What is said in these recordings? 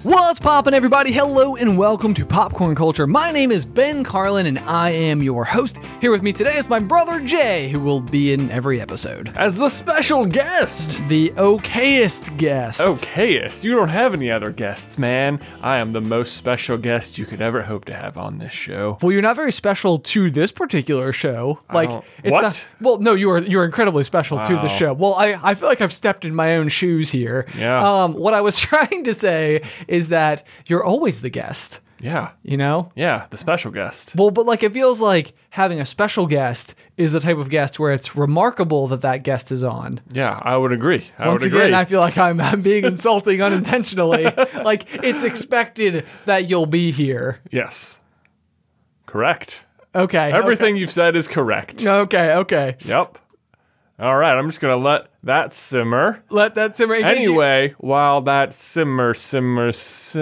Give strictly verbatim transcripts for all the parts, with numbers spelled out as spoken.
What's poppin', everybody? Hello and welcome to Popcorn Culture. My name is Ben Carlin and I am your host. Here with me today is my brother Jay, who will be in every episode as the special guest. The okayest guest. Okayest? You don't have any other guests, man. I am the most special guest you could ever hope to have on this show. Well, you're not very special to this particular show. Like, it's what? Not, well, no, you are you're incredibly special wow. to the show. Well, I, I feel like I've stepped in my own shoes here. Yeah. Um, what I was trying to say is that you're always the guest. Yeah. You know? Yeah, the special guest. Well, but like it feels like having a special guest is the type of guest where it's remarkable that that guest is on. Yeah, I would agree. I Once would again, agree. I feel like I'm, I'm being insulting unintentionally. Like it's expected that you'll be here. Yes. Correct. Okay. Everything you've said is correct. Okay. Okay. Yep. All right, I'm just going to let that simmer. Let that simmer. In case you- Anyway, while that simmer, simmer,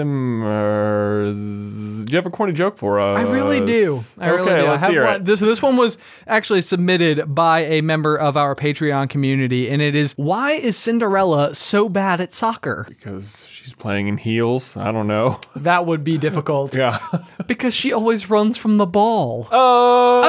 simmers, do you have a corny joke for us? I really do. I really okay, do. I let's have hear one, it. This, this one was actually submitted by a member of our Patreon community, and it is, why is Cinderella so bad at soccer? Because she's playing in heels. I don't know. That would be difficult. Yeah. Because she always runs from the ball. Oh!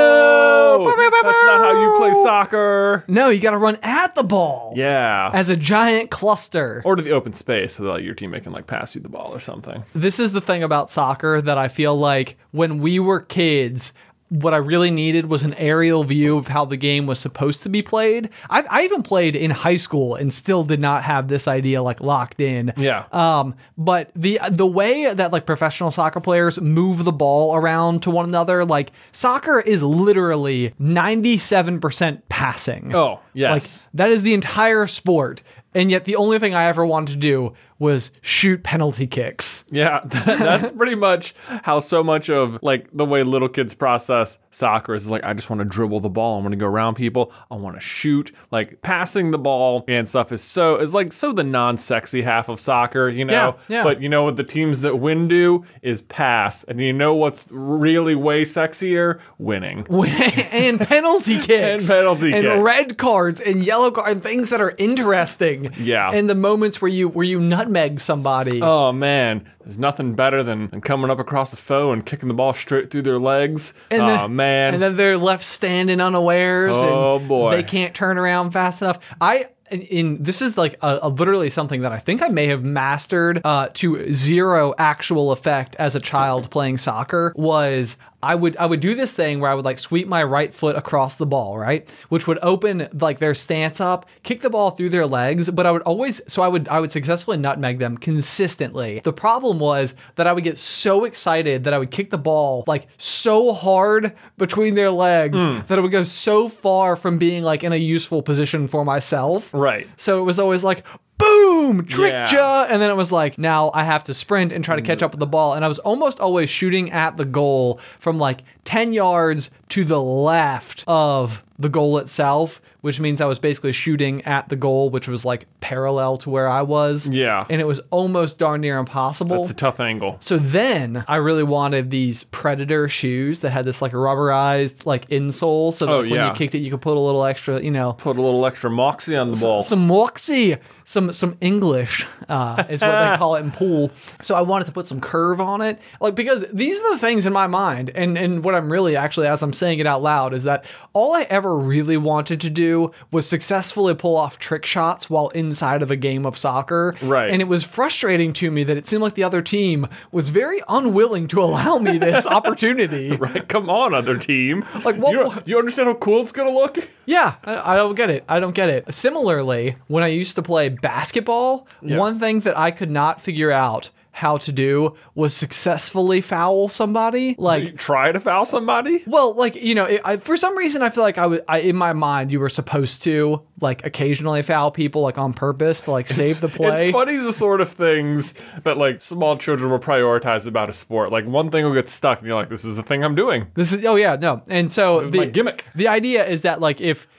Oh! That's not how you play soccer. No, you got to run at the ball. Yeah. As a giant cluster. Or to the open space so that like, your teammate can like pass you the ball or something. This is the thing about soccer that I feel like when we were kids, what I really needed was an aerial view of how the game was supposed to be played. I, I even played in high school and still did not have this idea like locked in. Yeah. Um, but the the way that like professional soccer players move the ball around to one another, like soccer is literally ninety-seven percent passing. Oh, yes. Like that is the entire sport. And yet the only thing I ever wanted to do was shoot penalty kicks. Yeah, that, that's pretty much how so much of like the way little kids process soccer is like, I just want to dribble the ball. I want to go around people. I want to shoot. Like passing the ball and stuff is so is like so the non-sexy half of soccer, you know? Yeah, yeah. But you know what the teams that win do is pass. And you know what's really way sexier? Winning. And penalty kicks. And penalty and kicks. red cards and yellow cards and things that are interesting. Yeah. And the moments where you where you nutmeg somebody. Oh man, there's nothing better than, than coming up across the foe and kicking the ball straight through their legs. And oh then, man. And then they're left standing unawares. Oh, and boy. They can't turn around fast enough. I in, in this is like a, a literally something that I think I may have mastered uh, to zero actual effect as a child playing soccer was I would I would do this thing where I would like sweep my right foot across the ball, right? Which would open like their stance up, kick the ball through their legs, but I would always so I would I would successfully nutmeg them consistently. The problem was that I would get so excited that I would kick the ball like so hard between their legs Mm. that it would go so far from being like in a useful position for myself. Right. So it was always like, boom, tricked Yeah. ya. And then it was like, now I have to sprint and try to catch up with the ball. And I was almost always shooting at the goal from like ten yards to the left of the goal itself, which means I was basically shooting at the goal, which was like parallel to where I was. Yeah. And it was almost darn near impossible. That's a tough angle. So then I really wanted these Predator shoes that had this like rubberized like insole so that Oh, like, when yeah. you kicked it, you could put a little extra, you know, Put a little extra moxie on the ball. some moxie, some some English uh, is what they call it in pool. So I wanted to put some curve on it, like because these are the things in my mind, and and what I'm really actually as I'm saying it out loud is that all I ever really wanted to do was successfully pull off trick shots while inside of a game of soccer. Right. And it was frustrating to me that it seemed like the other team was very unwilling to allow me this opportunity. Right, come on, other team. Like, what- You, you understand how cool it's gonna look? Yeah, I, I don't get it. I don't get it. Similarly, when I used to play basketball, Yeah. one thing that I could not figure out how to do was successfully foul somebody. Like, You try to foul somebody? well, like, you know, it, I, for some reason, I feel like I was, I, in my mind, you were supposed to, like, occasionally foul people, like, on purpose to, like, save the play. It's funny the sort of things that, like, small children will prioritize about a sport. Like, one thing will get stuck, and you're like, this is the thing I'm doing. This is, oh, yeah, no. And so, This is the my gimmick. The idea is that, like, if,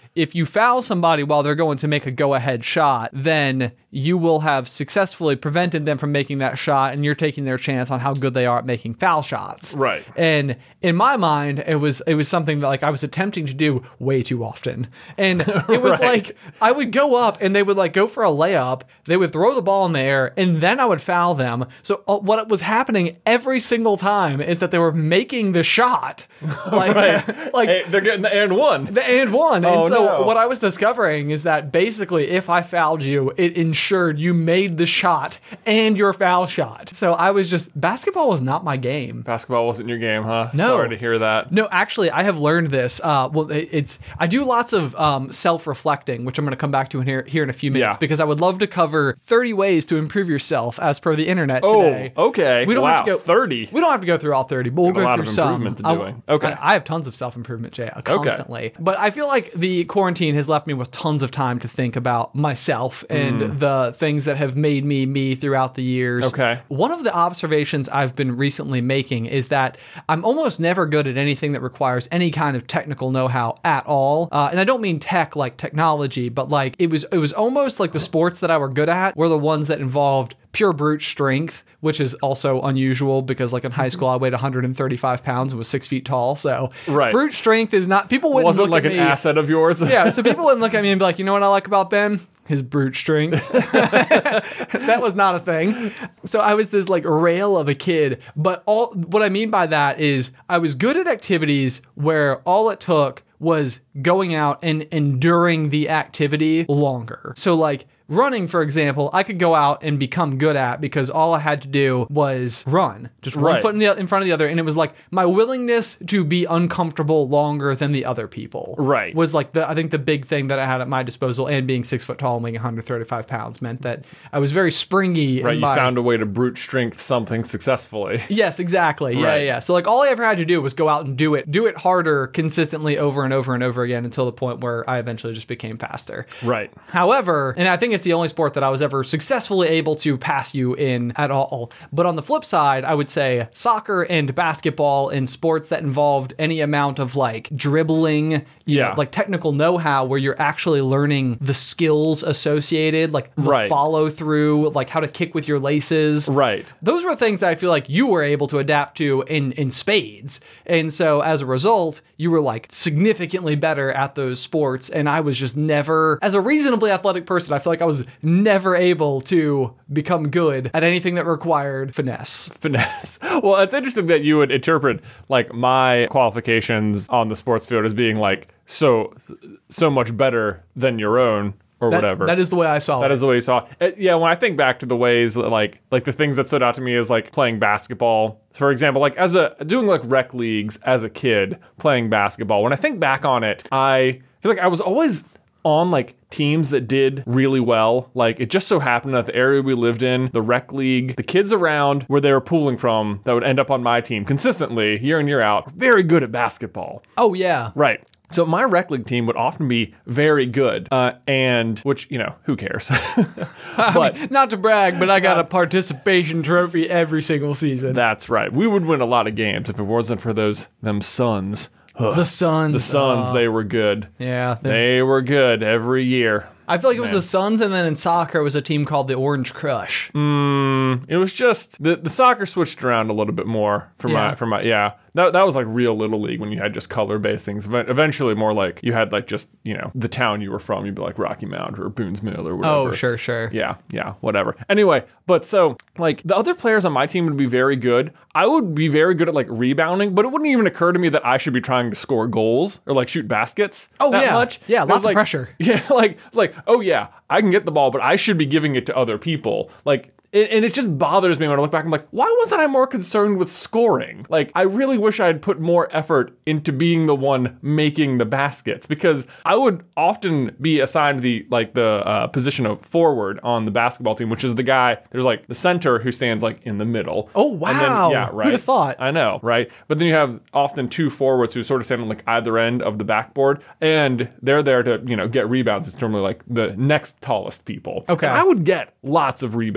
if you foul somebody while they're going to make a go-ahead shot, then you will have successfully prevented them from making that shot, and you're taking their chance on how good they are at making foul shots. Right. And in my mind, it was it was something that like I was attempting to do way too often. And it was Right. like I would go up and they would like go for a layup, they would throw the ball in the air, and then I would foul them. So uh, what was happening every single time is that they were making the shot. Like, Right. like Hey, they're getting the and one. the and one. Oh, and so no. what I was discovering is that basically if I fouled you, it ensured you made the shot and your foul shot. So I was just, basketball was not my game. Basketball wasn't your game, huh? No. Sorry to hear that. No, actually, I have learned this. Uh, well, it, it's I do lots of um, self-reflecting, which I'm going to come back to in here, here in a few minutes, Yeah. because I would love to cover thirty ways to improve yourself as per the internet Oh, today. okay. We don't wow, have to go thirty. We don't have to go through all thirty, but we'll Got a go lot through of some. improvement to I- doing. Okay. I, I have tons of self-improvement, Jay, uh, constantly. But I feel like the quarantine has left me with tons of time to think about myself and the things that have made me me throughout the years. Okay. One of the observations I've been recently making is that I'm almost never good at anything that requires any kind of technical know-how at all. Uh, and I don't mean tech like technology, but like it was it was almost like the sports that I were good at were the ones that involved pure brute strength, which is also unusual because like in high school I weighed one hundred thirty-five pounds and was six feet tall. So Right. brute strength is not, people wouldn't Wasn't look like at an me. asset of yours. Yeah, so people wouldn't look at me and be like, you know what I like about Ben? His brute strength. That was not a thing. So I was this like rail of a kid, but all what I mean by that is I was good at activities where all it took was going out and enduring the activity longer. So like running, for example, I could go out and become good at because all I had to do was run. Just one Right. foot in, the, in front of the other. And it was like my willingness to be uncomfortable longer than the other people. Right. Was like the, I think the big thing that I had at my disposal, and being six foot tall and weighing one hundred thirty-five pounds meant that I was very springy. Right, in you my, found a way to brute strength something successfully. Yes, exactly. Yeah, Right. yeah. So like all I ever had to do was go out and do it, do it harder consistently over and over and over again until the point where I eventually just became faster. Right. However, and I think it's the only sport that I was ever successfully able to pass you in at all. But on the flip side, I would say soccer and basketball and sports that involved any amount of like dribbling, you Yeah. know, like technical know-how where you're actually learning the skills associated, like the Right. follow through, like how to kick with your laces. Right. Those were things that I feel like you were able to adapt to in, in spades. And so as a result, you were like significantly better at those sports. And I was just never, as a reasonably athletic person, I feel like I was never able to become good at anything that required finesse. Finesse. Well, it's interesting that you would interpret like my qualifications on the sports field as being like so so much better than your own or That- whatever. That is the way I saw That it. is the way you saw it. Yeah, when I think back to the ways that like like the things that stood out to me is like playing basketball. For example, like as a doing like rec leagues as a kid playing basketball. When I think back on it, I feel like I was always on like teams that did really well. Like it just so happened that the area we lived in, the rec league, the kids around where they were pooling from that would end up on my team consistently year in year out, very good at basketball. Oh, yeah. Right. So my rec league team would often be very good, uh, and which, you know, who cares? But Not to brag, but I got a participation trophy every single season. that's right. We would win a lot of games if it wasn't for those them Suns. Ugh. The Suns. The Suns, uh, they were good. yeah. they- They were good every year. I feel like it was Man. the Suns, and then in soccer, it was a team called the Orange Crush. Mm, it was just the, the soccer switched around a little bit more for Yeah. my for my yeah. That that was like real little league when you had just color based things. Ev- Eventually, more like you had like just you know the town you were from. You'd be like Rocky Mount or Boone's Mill or whatever. Oh, sure, sure. Yeah, yeah, whatever. Anyway, but so like the other players on my team would be very good. I would be very good at like rebounding, but it wouldn't even occur to me that I should be trying to score goals or like shoot baskets. Oh, that yeah. much. Yeah, It was lots of like- pressure. Yeah, like it's like oh yeah, I can get the ball, but I should be giving it to other people. Like. And and it just bothers me when I look back. I'm like, why wasn't I more concerned with scoring? Like, I really wish I had put more effort into being the one making the baskets, because I would often be assigned the like the uh, position of forward on the basketball team, which is the guy. There's like the center who stands like in the middle. Oh, And then, wow. yeah, Who'd right. have thought? I know, right? But then you have often two forwards who sort of stand on like either end of the backboard, and they're there to you know get rebounds. It's normally like the next tallest people. Okay. And I would get lots of rebounds. I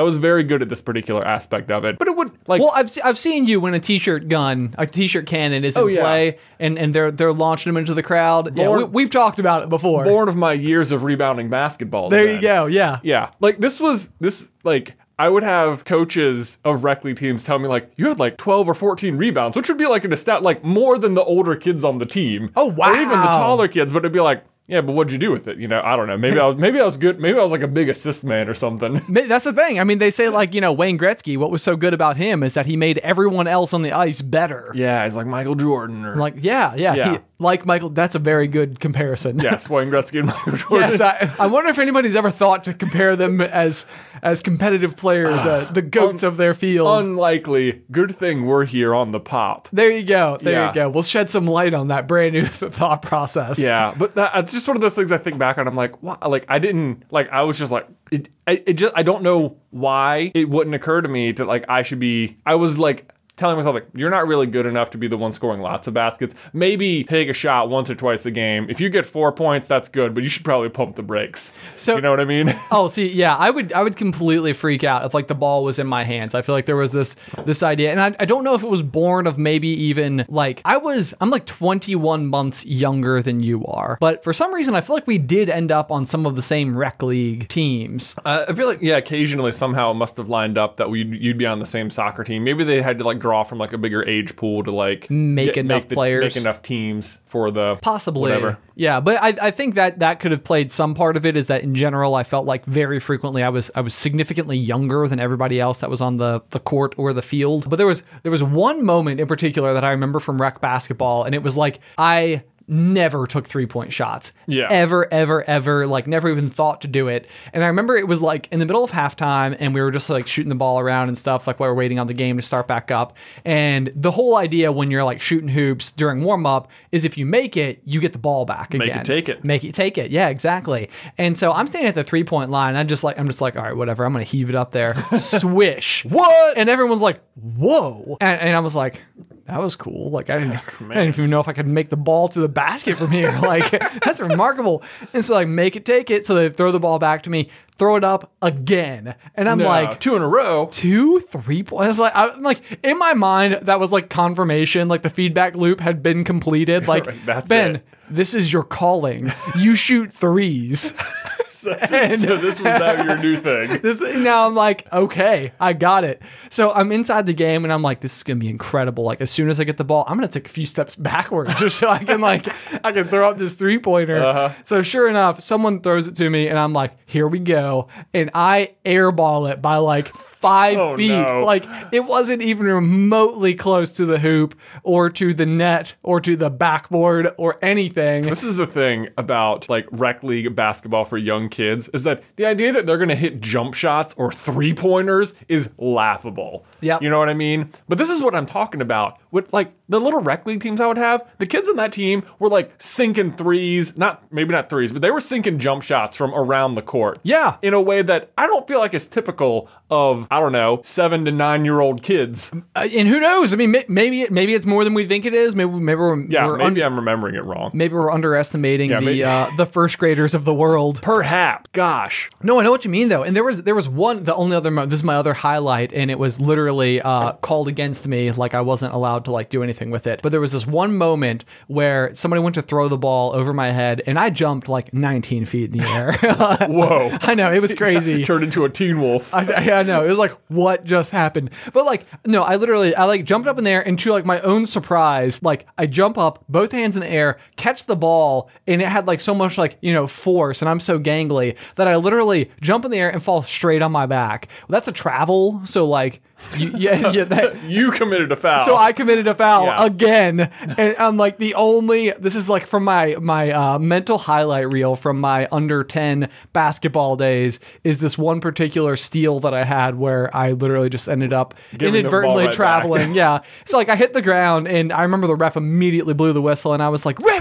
was very good at this particular aspect of it. But it would like Well, I've se- I've seen you when a t-shirt gun, a t-shirt cannon is in Oh, yeah. play, and, and they're they're launching them into the crowd. Yeah, Born- we, we've talked about it before. born of my years of rebounding basketball. there then. you go. Yeah. Yeah. Like this was this like I would have coaches of rec league teams tell me like you had like twelve or fourteen rebounds, which would be like an stat like more than the older kids on the team. Oh, wow. Or even the taller kids, but it'd be like, yeah, but what'd you do with it? You know, I don't know. Maybe I was maybe I was good. Maybe I was like a big assist man or something. Ma- That's the thing. I mean, they say like, you know, Wayne Gretzky, what was so good about him is that he made everyone else on the ice better. Yeah, it's like Michael Jordan or Like, yeah, yeah. Yeah. He, like Michael, that's a very good comparison. yes, Wayne Gretzky and Michael Jordan. Yes, I, I wonder if anybody's ever thought to compare them as as competitive players, uh, the goats of their field. Unlikely. Good thing we're here on the pop. There you go. There Yeah. you go. We'll shed some light on that brand new th- thought process. Yeah, but that, it's just one of those things I think back on. I'm like, wow, like I didn't like. I was just like, it. I, it just I don't know why it wouldn't occur to me to like I should be. I was like telling myself like you're not really good enough to be the one scoring lots of baskets. Maybe take a shot once or twice a game. If you get four points, that's good, but you should probably pump the brakes. So- you know what I mean? Oh, see, yeah, I would I would completely freak out if like the ball was in my hands. I feel like there was this this idea, and I, I don't know if it was born of maybe even like I was I'm like twenty-one months younger than you are, but for some reason I feel like we did end up on some of the same rec league teams. Uh, I feel like yeah, occasionally somehow it must have lined up that we'd, you'd be on the same soccer team. Maybe they had to like draw from like a bigger age pool to like Make enough the- players. make enough teams for the Possibly. whatever. Yeah, but I, I think that that could have played some part of it. Is that in general I felt like very frequently I was I was significantly younger than everybody else that was on the, the court or the field. But there was there was one moment in particular that I remember from rec basketball, and it was like I never took three-point shots. Yeah. Ever, ever, ever, like never even thought to do it. And I remember it was like in the middle of halftime and we were just like shooting the ball around and stuff like while we're waiting on the game to start back up. And the whole idea when you're like shooting hoops during warm-up is if you make it, you get the ball back again. Make it, take it. Make it, take it. Yeah, exactly. And so I'm standing at the three-point line. And I'm just like, I'm just like, all right, whatever. I'm going to heave it up there. Swish. What? And everyone's like, whoa. And, and I was like, that was cool. Like I didn't, I didn't even know if I could make the ball to the basket from here. Like that's remarkable. And so like make it, take it. So they throw the ball back to me, throw it up again. And I'm No, like, two in a row. two, three points. Like I'm like in my mind, that was like confirmation. Like the feedback loop had been completed. Like Right, that's Ben, it. this is your calling. You shoot threes. So, so this was now your new thing. This now I'm like, okay, I got it. So I'm inside the game and I'm like, this is gonna be incredible. Like as soon as I get the ball, I'm gonna take a few steps backwards just so I can like I can throw up this three pointer. Uh-huh. So sure enough, someone throws it to me and I'm like, here we go, and I airball it by like five Oh, feet. no. Like it wasn't even remotely close to the hoop or to the net or to the backboard or anything. This is the thing about like rec league basketball for young kids is that the idea that they're going to hit jump shots or three pointers is laughable. Yep. You know what I mean? But this is what I'm talking about. With like the little rec league teams I would have, the kids on that team were like sinking threes, not maybe not threes, but they were sinking jump shots from around the court. Yeah. In a way that I don't feel like is typical of, I don't know, seven to nine year old kids. Uh, and who knows? I mean, may- maybe it, maybe it's more than we think it is. Maybe maybe we're, Yeah, we're maybe un- I'm remembering it wrong. maybe we're underestimating Yeah, the maybe- uh, the first graders of the world. Perhaps. Gosh. No, I know what you mean though. And there was there was one, the only other mo- this is my other highlight, and it was literally uh, called against me, like I wasn't allowed to like do anything with it. But there was this one moment where somebody went to throw the ball over my head, and I jumped like nineteen feet in the air. Whoa. I know, it was crazy. Turned into a teen wolf. I, I, I know. It was like, what just happened? But like, no, I literally, I like jumped up in there, and to like my own surprise, like I jump up, both hands in the air, catch the ball, and it had like so much like, you know, force, and I'm so gangly that I literally jump in the air and fall straight on my back. Well, that's a travel. So like, you, yeah, yeah, that, You committed a foul. so I committed a foul Yeah. again, and I'm like the only. This is like from my my uh, mental highlight reel from my under ten basketball days. Is this one particular steal that I had where I literally just ended up Giving the ball inadvertently right traveling? Yeah, so like I hit the ground, and I remember the ref immediately blew the whistle, and I was like, "Ref, you got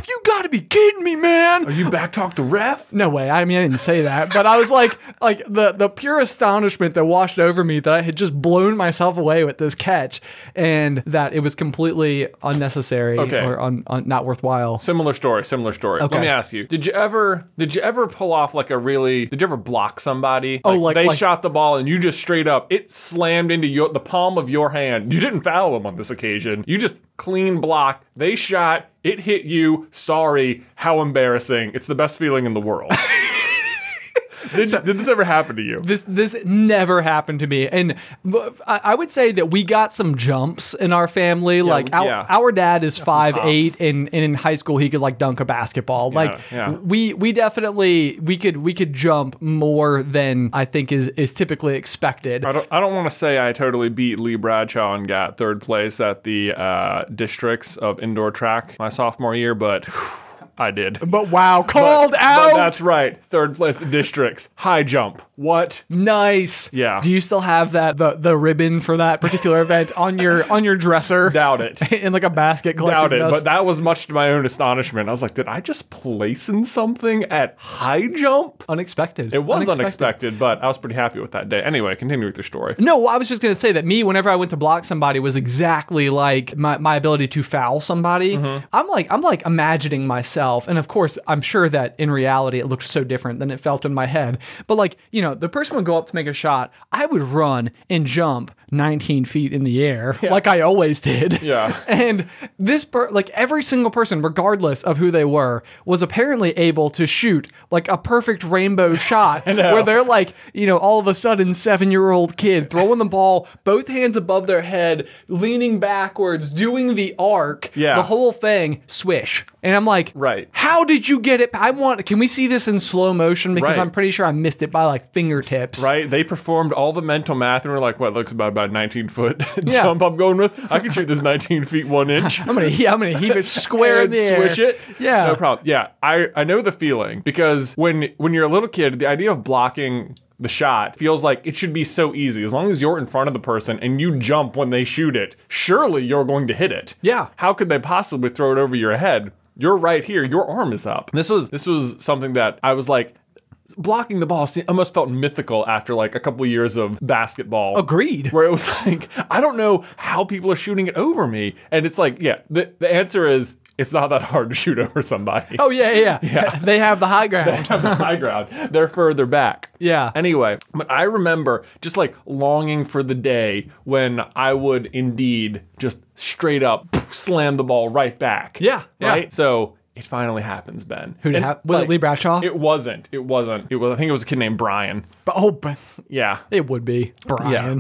to be kidding me, man. Are you back talk the ref? No way. I mean, I didn't say that, but I was like, like the, the pure astonishment that washed over me that I had just blown myself away with this catch and that it was completely unnecessary Okay. or un, un, not worthwhile. Similar story, similar story. Okay. Let me ask you, did you ever did you ever pull off like a really did you ever block somebody? Oh, like- they like- shot the ball and you just straight up it slammed into your the palm of your hand. You didn't foul them on this occasion. You just clean block. They shot, it hit you. Sorry, how embarrassing. It's the best feeling in the world. Did, did this ever happen to you? This this never happened to me, and I I would say that we got some jumps in our family. like our, yeah. our dad is five pops. eight, and, and in high school he could like dunk a basketball. like yeah. we we definitely we could we could jump more than I think is is typically expected. I don't, I don't want to say I totally beat Lee Bradshaw and got third place at the uh, districts of indoor track my sophomore year, but whew, I did. But wow, called But- out. but that's right. Third place at districts. High jump. What? Nice. Yeah. Do you still have that the the ribbon for that particular event on your on your dresser? Doubt it. In like a basket collecting Doubt it. dust? But that was much to my own astonishment. I was like, did I just place in something at high jump? unexpected. It was unexpected, but I was pretty happy with that day. Anyway, continue with your story. No, well, I was just going to say that me, whenever I went to block somebody, was exactly like my, my ability to foul somebody. Mm-hmm. I'm like I'm like imagining myself, and of course, I'm sure that in reality it looked so different than it felt in my head. But like you know, the person would go up to make a shot, I would run and jump nineteen feet in the air, like I always did. Yeah. And this per- like every single person, regardless of who they were, was apparently able to shoot like a perfect rainbow shot know. where they're like, you know, all of a sudden seven year old kid throwing the ball, both hands above their head, leaning backwards, doing the arc, Yeah. the whole thing, swish. And I'm like, Right. how did you get it? I want, can we see this in slow motion? Because Right. I'm pretty sure I missed it by like fingertips. Right? They performed all the mental math and were like, what looks about about nineteen foot Yeah. jump I'm going with? I can shoot this nineteen feet one inch. I'm gonna, he- I'm gonna heave it square in and the air. swish it. Yeah. No problem. Yeah, I, I know the feeling because when when you're a little kid, the idea of blocking the shot feels like it should be so easy. As long as you're in front of the person and you jump when they shoot it, surely you're going to hit it. Yeah. How could they possibly throw it over your head? You're right here. Your arm is up. This was this was something that I was like, blocking the ball almost felt mythical after like a couple of years of basketball. Agreed. Where it was like, I don't know how people are shooting it over me. And it's like, yeah, the, the answer is it's not that hard to shoot over somebody. Oh yeah, yeah, yeah. They have the high ground. On the high ground. They're further back. Yeah. Anyway, but I remember just like longing for the day when I would indeed just straight up slam the ball right back. Yeah, yeah. Right? So it finally happens, Ben. Who did And, ha- was it like, Lee Bradshaw? It wasn't. It wasn't. It was. I think it was a kid named Brian. But oh, but Yeah. it would be Brian.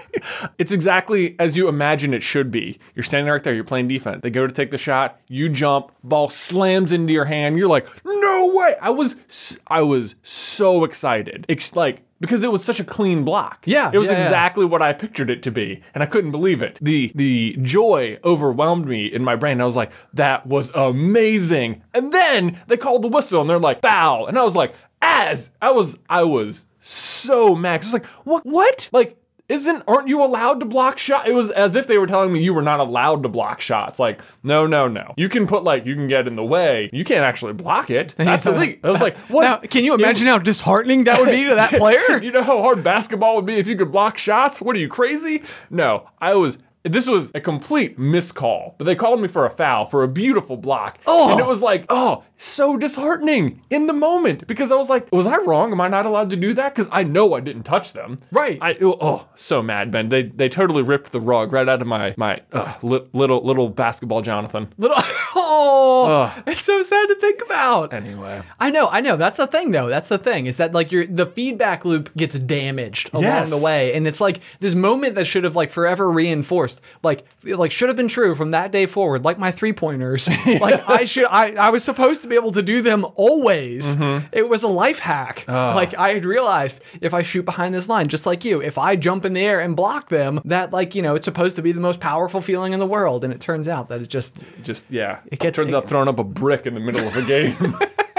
It's exactly as you imagine it should be. You're standing right there, you're playing defense. They go to take the shot, you jump, ball slams into your hand. You're like, no way. I was s- I was so excited. It's like because it was such a clean block. Yeah, It was yeah, yeah. exactly what I pictured it to be. And I couldn't believe it. The the joy overwhelmed me in my brain. I was like, that was amazing. And then they called the whistle and they're like, foul. And I was like, as I was I was so mad. I was like, what what? Like Isn't aren't you allowed to block shot? It was as if they were telling me you were not allowed to block shots. Like, no, no, no. You can put like you can get in the way. You can't actually block it. That's illegal. I was like, what? Now, can you imagine how disheartening that would be to that player? Do you know how hard basketball would be if you could block shots? What are you, crazy? No, I was. This was a complete miscall, but they called me for a foul for a beautiful block. Oh. And it was like, oh, so disheartening in the moment because I was like, was I wrong? Am I not allowed to do that? Because I know I didn't touch them. Right. I oh, so mad, Ben. They they totally ripped the rug right out of my my uh, li- little little basketball Jonathan. Little, oh, Ugh. it's so sad to think about. Anyway. I know, I know. That's the thing, though. That's the thing is that like your the feedback loop gets damaged along Yes. the way, and it's like this moment that should have like forever reinforced, like like should have been true from that day forward, like my three pointers. Like I should, I I was supposed to be able to do them always. It was a life hack. Like I had realized if I shoot behind this line, just like you, if I jump in the air and block them, that like you know it's supposed to be the most powerful feeling in the world, and it turns out that it just Just yeah. It gets- turns out throwing up a brick in the middle of a game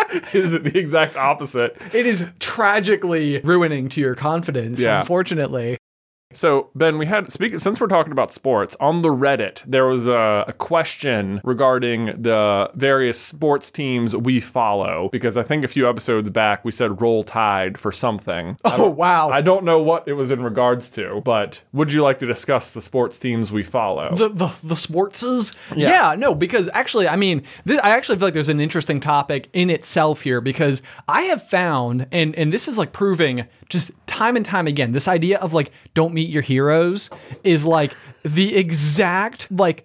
is the exact opposite. it is tragically ruining to your confidence, Yeah. unfortunately. So, Ben, we had, speak, since we're talking about sports, on the Reddit, there was a, a question regarding the various sports teams we follow, because I think a few episodes back we said Roll Tide for something. Oh, wow. I don't know what it was in regards to, but would you like to discuss the sports teams we follow? The the, the sportses? Yeah. Yeah, no, because actually, I mean, this, I actually feel like there's an interesting topic in itself here, because I have found, and, and this is like proving just time and time again, this idea of like, don't meet your heroes is like the exact like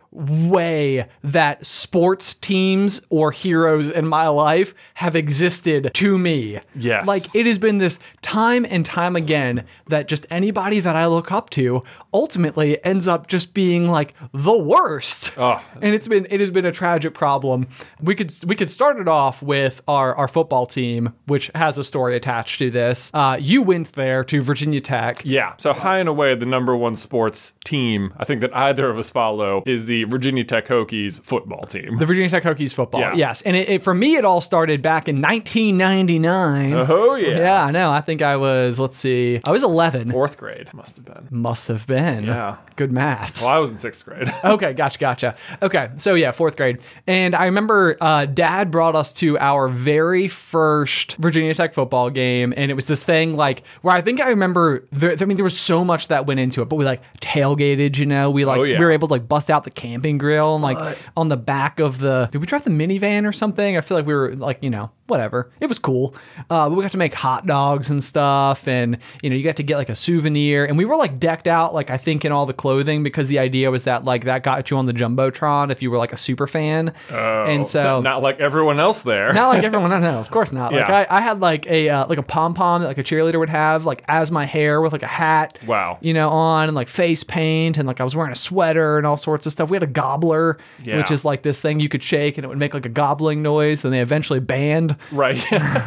way that sports teams or heroes in my life have existed to me. Yes. Like it has been this time and time again that just anybody that I look up to ultimately ends up just being like the worst. Oh. And it's been it has been a tragic problem. We could we could start it off with our our football team, which has a story attached to this. Uh, you went there to Virginia Tech. Yeah. So high and away, the number one sports team I think that either of us follow is the Virginia Tech Hokies football team. The Virginia Tech Hokies football. Yeah. Yes. And it, it, for me, it all started back in nineteen ninety-nine. Oh, yeah. Yeah, I know. I think I was, let's see, I was eleven. Fourth grade must have been. Must have been. Yeah. Good maths. Well, I was in sixth grade. Okay, gotcha, gotcha. Okay, so yeah, fourth grade. And I remember uh, Dad brought us to our very first Virginia Tech football game, and it was this thing like where I think I remember, there, I mean, there was so much that went into it, but we like tailgated, you know, we like, Oh, yeah. we were able to like bust out the camping grill and like on the back of the, did we drive the minivan or something? I feel like we were like, you know, whatever. It was cool. Uh, but we got to make hot dogs and stuff, and you know, you got to get like a souvenir, and we were like decked out, like I think in all the clothing, because the idea was that like that got you on the Jumbotron if you were like a super fan. Oh, and so not like everyone else there. not like everyone, no, no, of course not. Like Yeah. I, I had like a uh, like a pom pom that like a cheerleader would have, like as my hair with like a hat. Wow. You know, on and like face paint, and like I was wearing a sweater and all sorts of stuff. We had a gobbler, Yeah. which is like this thing you could shake and it would make like a gobbling noise. Then they eventually banned. Right.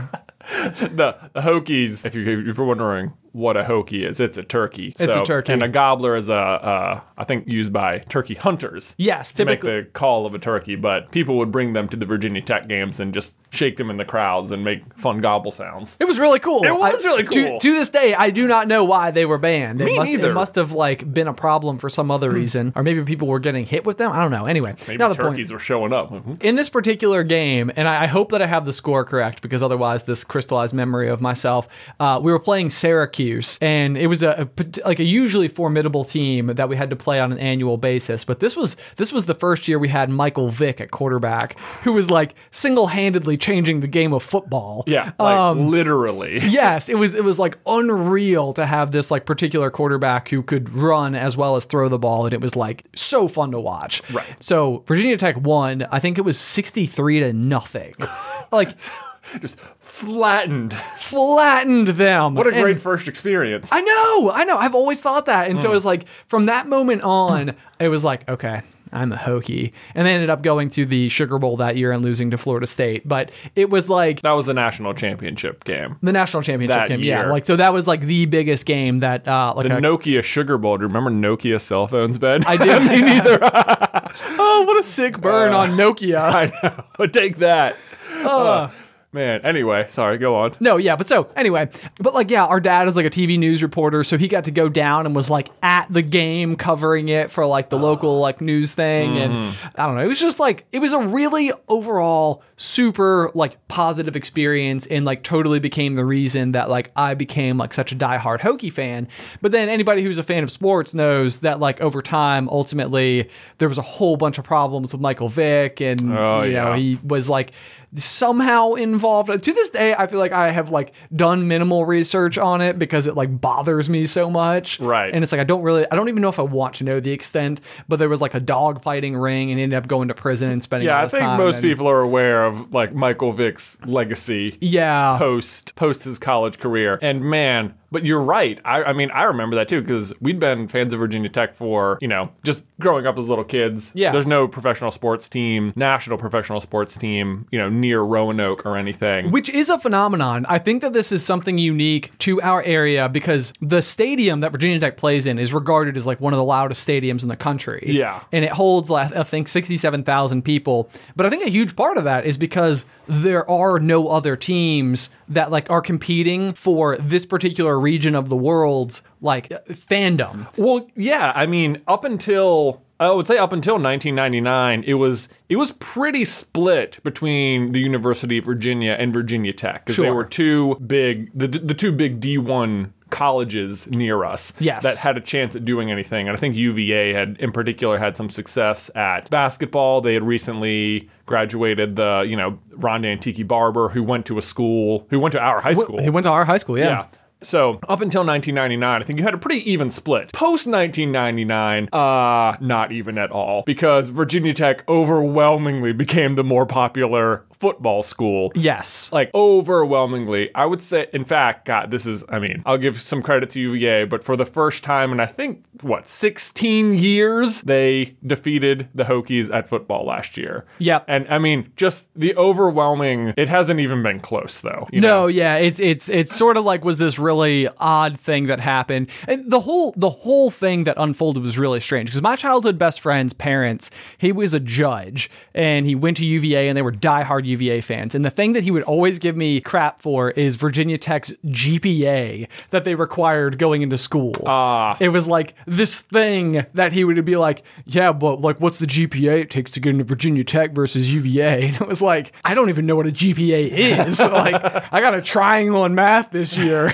the, the Hokies, if, you, if you're wondering what a Hokie is, it's a turkey. It's a So- turkey. And a gobbler is a, uh, I think, used by turkey hunters. Yes, To make typically. the call of a turkey, but people would bring them to the Virginia Tech games and just shake them in the crowds and make fun gobble sounds. It was really cool. It was really to- cool. To, this day, I do not know why they were banned. Me it must, neither. It must have like been a problem for some other reason, or maybe people were getting hit with them. I don't know. Anyway, Maybe now the turkeys point. were showing up. Mhm. In this particular game, and I, I hope that I have the score correct, because otherwise this crystallized memory of myself, uh, we were playing Syracuse, and it was a, a pot- like a usually formidable team that we had to play on an annual basis. But this was this was the first year we had Michael Vick at quarterback, who was like single-handedly changing the game of football. Yeah, like Um, literally. Yes, it was it was like unreal to have this like particular quarterback who could run as well as throw the ball, and it was like so fun to watch. Right. So Virginia Tech won. I think it was sixty-three to nothing. Like Just flattened. flattened them. What a And great first experience. I know, I know. I've always thought that, and so it was like from that moment on, it was like okay. I'm a Hokie. And they ended up going to the Sugar Bowl that year and losing to Florida State. But it was like That was the national championship game. the national championship That game. Yeah. year. Like so that was like the biggest game that uh like The a, Nokia Sugar Bowl. Do you remember Nokia cell phones, Ben? I did. Me neither. Oh, what a sick burn Uh, on Nokia. I know. Take that. Uh, man. Anyway, sorry. Go on. No, yeah, but so anyway, but like, yeah, our dad is like a T V news reporter, so he got to go down and was like at the game covering it for like the local like news thing. And I don't know, it was just like, it was a really overall super like positive experience, and like totally became the reason that like I became like such a diehard Hokie fan. But then anybody who's a fan of sports knows that like over time, ultimately, there was a whole bunch of problems with Michael Vick, and Oh, you know, yeah. he was like somehow involved. To this day, I feel like I have like done minimal research on it because it like bothers me so much. Right. And it's like I don't really I don't even know if I want to know the extent, but there was like a dog fighting ring, and he ended up going to prison and spending all Yeah, I his think time. most and- people are aware of like Michael Vick's legacy Yeah. post post his college career. And man, but you're right. I, I mean, I remember that too, because we'd been fans of Virginia Tech for, you know, just growing up as little kids. Yeah. There's no professional sports team, national professional sports team, you know, near Roanoke or anything. Which is a phenomenon. I think that this is something unique to our area because the stadium that Virginia Tech plays in is regarded as like one of the loudest stadiums in the country. Yeah. And it holds, like, I think, sixty-seven thousand people. But I think a huge part of that is because there are no other teams that like are competing for this particular particular region of the world's like fandom. Well, yeah, I mean, up until I would say up until nineteen ninety-nine, it was it was pretty split between the University of Virginia and Virginia Tech because Sure. they were two big the the two big D one colleges near us Yes. that had a chance at doing anything. And I think U V A had in particular had some success at basketball. They had recently graduated the, you know, Rhonda and Tiki Barber, who went to a school, who went to our high school. He went to our high school, yeah. Yeah. So up until nineteen ninety-nine, I think you had a pretty even split. Post nineteen ninety-nine, uh, not even at all, because Virginia Tech overwhelmingly became the more popular football school. Yes. Like overwhelmingly, I would say, in fact, God, this is, I mean, I'll give some credit to U V A, but for the first time in I think, what, sixteen years, they defeated the Hokies at football last year. Yep. And I mean, just the overwhelming, it hasn't even been close though. you No, know? yeah, it's it's it's sort of like was this really odd thing that happened, and the whole the whole thing that unfolded was really strange because my childhood best friend's parents, he was a judge and he went to U V A and they were diehard U V A fans, and the thing that he would always give me crap for is Virginia Tech's G P A that they required going into school. Ah. It was like this thing that he would be like, yeah, but like what's the G P A it takes to get into Virginia Tech versus U V A? And it was like, I don't even know what a G P A is. Like, I got a triangle in math this year.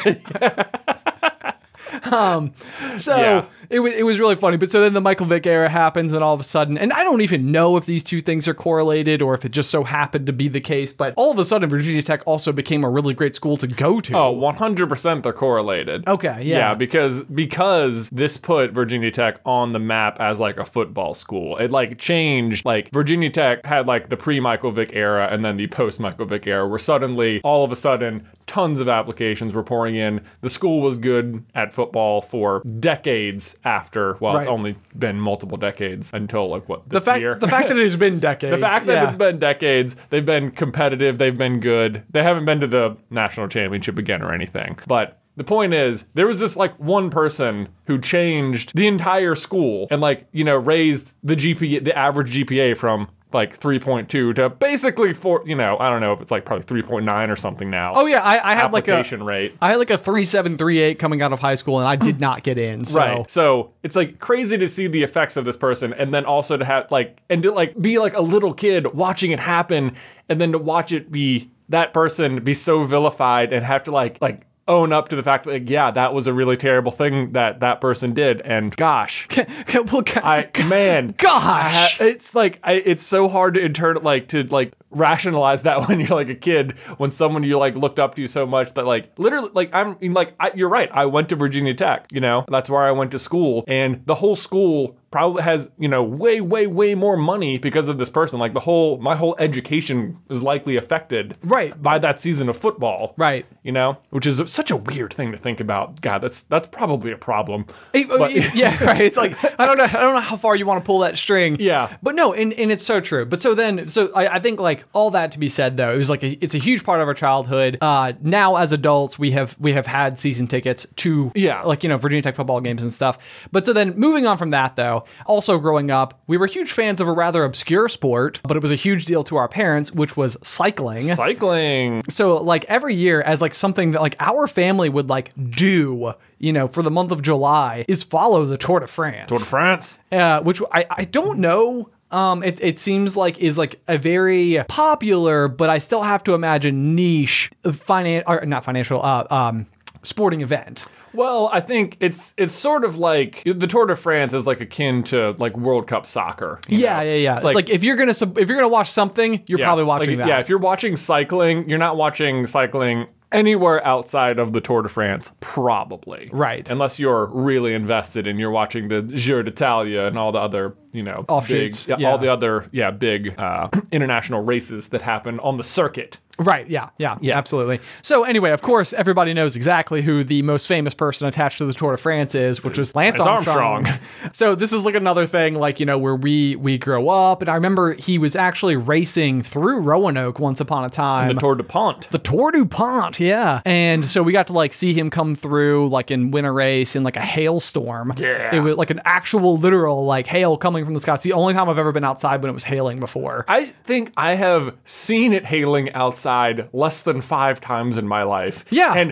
um, so Yeah. it was it was really funny. But so then the Michael Vick era happens, and all of a sudden, and I don't even know if these two things are correlated or if it just so happened to be the case. But all of a sudden, Virginia Tech also became a really great school to go to. Oh, one hundred percent they're correlated. Okay, yeah. Yeah, because because this put Virginia Tech on the map as like a football school. It like changed, like Virginia Tech had like the pre-Michael Vick era and then the post-Michael Vick era where suddenly, all of a sudden, tons of applications were pouring in. The school was good at football for decades after, well, it's Right. only been multiple decades until like what, the this fact year? the fact that it has been decades. The fact that yeah. it's been decades, they've been competitive, they've been good. They haven't been to the national championship again or anything. But the point is, there was this like one person who changed the entire school and like, you know, raised the G P A, the average G P A from like three point two to basically four, you know, I don't know if it's like probably three point nine or something now. Oh yeah, I, I had like a application rate. I had like a three seven three eight coming out of high school, and I did not get in. So. Right. So it's like crazy to see the effects of this person and then also to have like, and to like be like a little kid watching it happen and then to watch it be that person be so vilified and have to like, like, own up to the fact that, like, yeah, that was a really terrible thing that that person did. And gosh, well, I, man, gosh, I ha- it's like, I, it's so hard to intern, like, to like rationalize that when you're like a kid, when someone you like looked up to so much that like, literally, like, I'm like, I, you're right. I went to Virginia Tech, you know, that's where I went to school, and the whole school probably has, you know, way, way, way more money because of this person. Like the whole, my whole education is likely affected Right. by that season of football. Right. You know, which is such a weird thing to think about. God, that's, that's probably a problem. It- But- yeah, right. It's like I don't know. I don't know how far you want to pull that string. Yeah. but no, and, and it's so true. But so then, so I, I think like all that to be said, though, it was like a, it's a huge part of our childhood. Uh, now as adults, we have we have had season tickets to Yeah. like you know Virginia Tech football games and stuff. But so then moving on from that, though, also growing up, we were huge fans of a rather obscure sport, but it was a huge deal to our parents, which was cycling. Cycling. So like every year as like something that like our family would like do, you know, for the month of July is follow the Tour de France. Tour de France. Uh, which I, I don't know. Um, it, it seems like is like a very popular, but I still have to imagine niche finan or not financial, uh, um, sporting event. Well, I think it's it's sort of like the Tour de France is like akin to like World Cup soccer. you Yeah, know? yeah, yeah. It's It's like, if you're gonna sub- if you're gonna watch something, you're yeah, probably watching like, that. Yeah, if you're watching cycling, you're not watching cycling anywhere outside of the Tour de France, probably. Right. Unless you're really invested and you're watching the Giro d'Italia and all the other, you know, Offshoots, big, yeah. all the other, yeah, big uh, international races that happen on the circuit. Right, yeah, yeah, yeah, absolutely. So anyway, of course, everybody knows exactly who the most famous person attached to the Tour de France is, which was Lance Lance Armstrong. Armstrong. So this is like another thing, like, you know, where we we grow up, and I remember he was actually racing through Roanoke once upon a time. The Tour de Pont. The Tour du Pont, yeah. And so we got to like see him come through like and win a race in like a hailstorm. Yeah. It was like an actual literal like hail coming from the sky. It's the only time I've ever been outside when it was hailing before. I think I have seen it hailing outside less than five times in my life. Yeah. And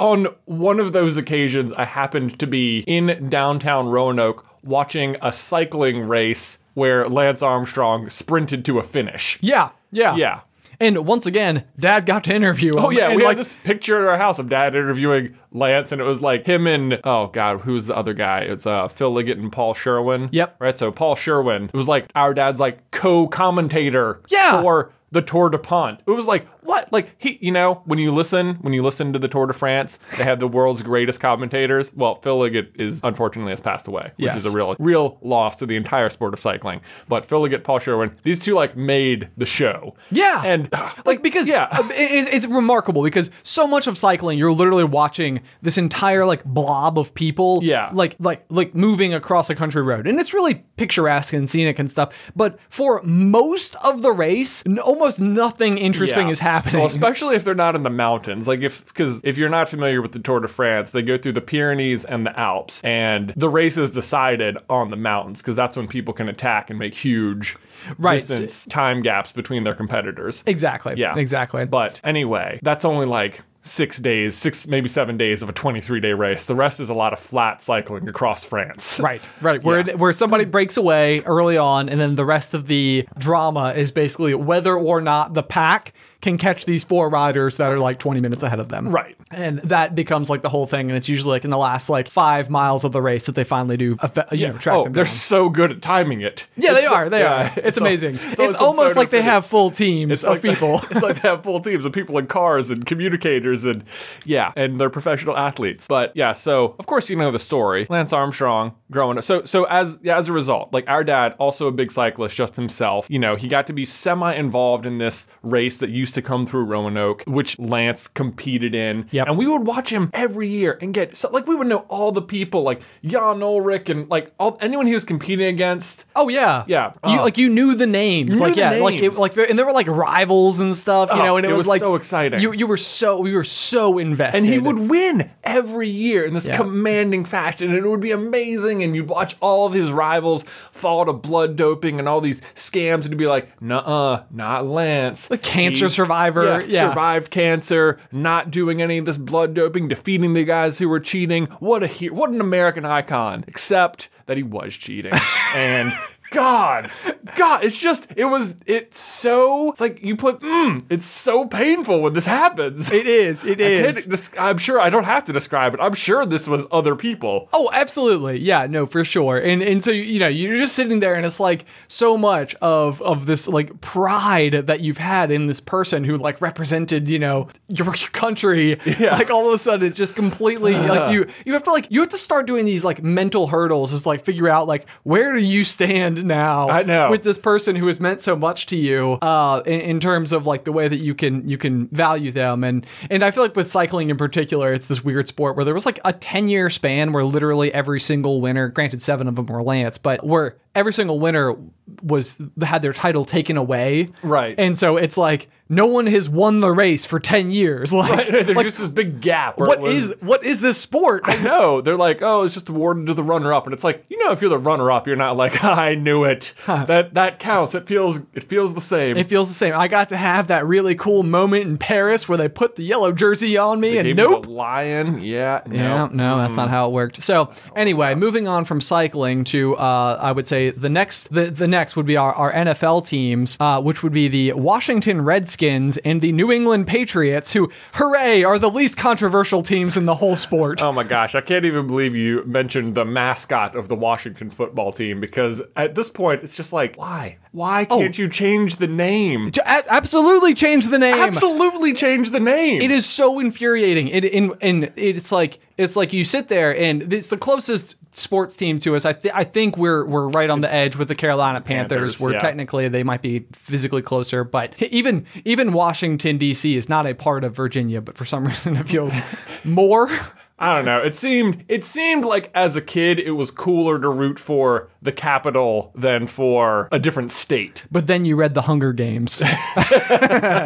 on one of those occasions, I happened to be in downtown Roanoke watching a cycling race where Lance Armstrong sprinted to a finish. Yeah, yeah. Yeah. And once again, Dad got to interview him. Oh, yeah, and we like, had this picture at our house of Dad interviewing Lance, and it was like him and, oh, God, who's the other guy? It's uh, Phil Liggett and Paul Sherwin. Yep. Right, so Paul Sherwin, it was like our dad's like co-commentator Yeah. for the Tour de Pont. It was like, what? Like, he, you know, when you listen, when you listen to the Tour de France, they have the world's greatest commentators. Well, Phil Liggett is, unfortunately, has passed away, which Yes. is a real, real loss to the entire sport of cycling. But Phil Liggett, Paul Sherwin, these two, like, made the show. Yeah. And, like, because yeah. uh, it, it's remarkable because so much of cycling, you're literally watching this entire, like, blob of people. Yeah. Like, like, like moving across a country road. And it's really picturesque and scenic and stuff. But for most of the race, n- almost nothing interesting Yeah. is happening. Well, especially if they're not in the mountains. Like if, because if you're not familiar with the Tour de France, they go through the Pyrenees and the Alps, and the race is decided on the mountains because that's when people can attack and make huge Right. distance time gaps between their competitors. Exactly. Yeah. Exactly. But anyway, that's only like six days, six, maybe seven days of a twenty-three day race. The rest is a lot of flat cycling across France. Right, right. Where Yeah. where somebody breaks away early on, and then the rest of the drama is basically whether or not the pack can catch these four riders that are like twenty minutes ahead of them. Right. And that becomes like the whole thing, and it's usually like in the last like five miles of the race that they finally do, you Yeah. know, track Oh, them they're down. so good at timing it. Yeah, they It's- are. They yeah. are. It's, al- amazing. it's It's, always some almost photo like they finish. have full teams of like people. The, it's like they have full teams of people in cars and communicators and yeah, and they're professional athletes. But yeah, so of course you know the story. Lance Armstrong growing up. So so as yeah, as a result, like our dad, also a big cyclist just himself, you know, he got to be semi-involved in this race that used to come through Roanoke, which Lance competed in. Yep. And we would watch him every year and get so like we would know all the people like Jan Ulrich and like all anyone he was competing against. Oh yeah, Yeah. You Oh. like you knew the names, You like knew the yeah, like it, names. like and there were like rivals and stuff, you Oh, know, and it, it was, was like so exciting. You you were so we were so invested, And he would win every year in this Yeah. commanding fashion, and it would be amazing. And you'd watch all of his rivals fall to blood doping and all these scams, and you'd be like, "Nuh-uh, not Lance, The cancer He- survivor, yeah, yeah. survived cancer, not doing any of this blood doping, defeating the guys who were cheating. What a he- what an American icon!" Except that he was cheating, and. God, God, it's just, it was, it's so, it's like you put, mm, it's so painful when this happens. It is. It I is. can't des- I'm sure I don't have to describe it. I'm sure this was other people. Oh, absolutely. Yeah, no, for sure. And and so you know, you're just sitting there and it's like so much of of this like pride that you've had in this person who like represented, you know, your, your country. Yeah. Like all of a sudden it just completely like you you have to like you have to start doing these like mental hurdles is like figure out like where do you stand now I know. with this person who has meant so much to you uh in, in terms of like the way that you can you can value them. And and I feel like with cycling in particular, it's this weird sport where there was like a ten year span where literally every single winner, granted seven of them were Lance, but where every single winner was had their title taken away. Right. And so it's like no one has won the race for ten years. Like, Right, there's like just this big gap. Where what it was, is what is this sport? No, they're like, oh, it's just awarded to the runner-up, and it's like, you know, if you're the runner-up, you're not like, I knew it. That that counts. It feels it feels the same. It feels the same. I got to have that really cool moment in Paris where they put the yellow jersey on me, and Gave you nope. the lion. Yeah. No. Yeah, no, that's not how it worked. So anyway, moving on from cycling to, uh, I would say the next, the, the next would be our, our N F L teams, uh, which would be the Washington Redskins and the New England Patriots, who, hooray, are the least controversial teams in the whole sport. Oh my gosh, I can't even believe you mentioned the mascot of the Washington football team, because at this point it's just like, why? Why can't you change the name? J- a- absolutely change the name. Absolutely change the name. It is so infuriating. It in and it's like it's like you sit there and it's the closest sports team to us. I th- I think we're we're right on the edge with the Carolina Panthers, Panthers, where yeah. technically they might be physically closer, but even even Washington D C is not a part of Virginia, but for some reason it feels more. I don't know. It seemed it seemed like as a kid it was cooler to root for the capital than for a different state. But then you read the Hunger Games.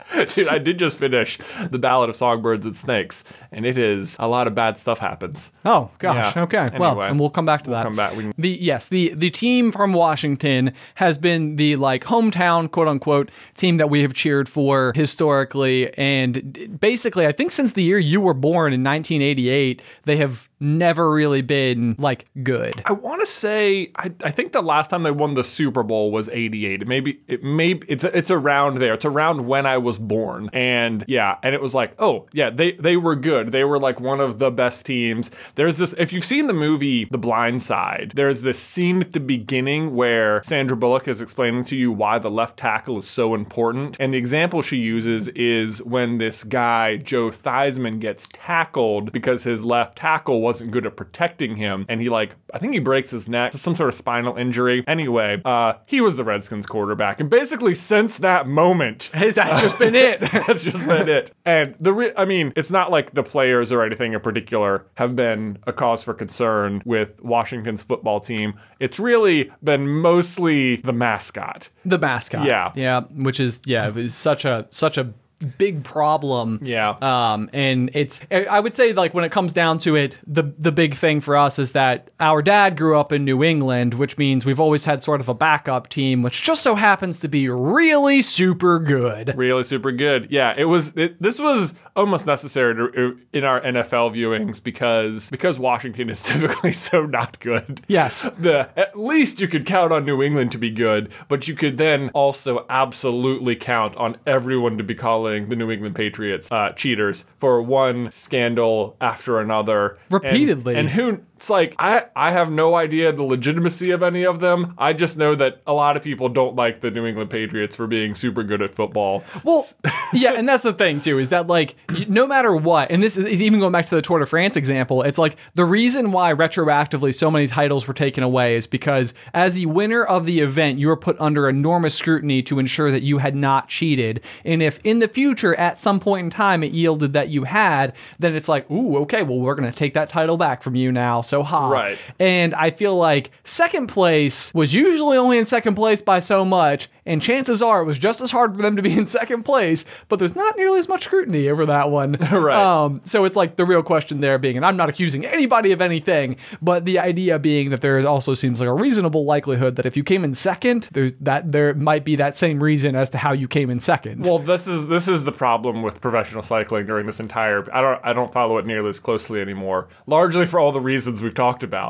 Dude, I did just finish The Ballad of Songbirds and Snakes, and it is a lot of bad stuff happens. Oh gosh. Yeah. Okay. Anyway, well, and we'll come back to we'll that. come back. We can- The yes, the the team from Washington has been the like hometown quote unquote team that we have cheered for historically, and basically, I think since the year you were born in nineteen eighty-eight, they have never really been like good. I want to say I, I think the last time they won the Super Bowl was eighty-eight. It maybe it maybe it's it's around there. It's around when I was born. And yeah, and it was like, oh, yeah, they they were good. They were like one of the best teams. There's this, if you've seen the movie The Blind Side, there's this scene at the beginning where Sandra Bullock is explaining to you why the left tackle is so important. And the example she uses is when this guy Joe Theismann gets tackled because his left tackle wasn't good at protecting him, and he like I think he breaks his neck, some sort of spinal injury. Anyway, uh, he was the Redskins quarterback, and basically since that moment, That's just been it. that's just been it. And the re- I mean, it's not like the players or anything in particular have been a cause for concern with Washington's football team. It's really been mostly the mascot. The mascot. Yeah. Yeah. Which is, yeah, is such a, such a big problem. Yeah. Um, and it's, I would say like when it comes down to it, the, the big thing for us is that our dad grew up in New England, which means we've always had sort of a backup team, which just so happens to be really super good. Really super good. Yeah, it was. It, this was almost necessary to, in our N F L viewings because because Washington is typically so not good. Yes. The at least you could count on New England to be good, but you could then also absolutely count on everyone to be calling the New England Patriots uh, cheaters for one scandal after another, Repeatedly. And, and who? It's like, I, I have no idea the legitimacy of any of them. I just know that a lot of people don't like the New England Patriots for being super good at football. Well, yeah, and that's the thing, too, is that, like, no matter what, and this is even going back to the Tour de France example, it's like the reason why retroactively so many titles were taken away is because as the winner of the event, you were put under enormous scrutiny to ensure that you had not cheated. And if in the future, at some point in time, it yielded that you had, then it's like, ooh, okay, well, we're going to take that title back from you now. So ha. Right. And I feel like second place was usually only in second place by so much, and chances are it was just as hard for them to be in second place, but there's not nearly as much scrutiny over that one. Right. Um, so it's like the real question there being, and I'm not accusing anybody of anything, but the idea being that there also seems like a reasonable likelihood that if you came in second, there's that there might be that same reason as to how you came in second. Well, this is this is the problem with professional cycling during this entire. I don't I don't follow it nearly as closely anymore, largely for all the reasons we've talked about.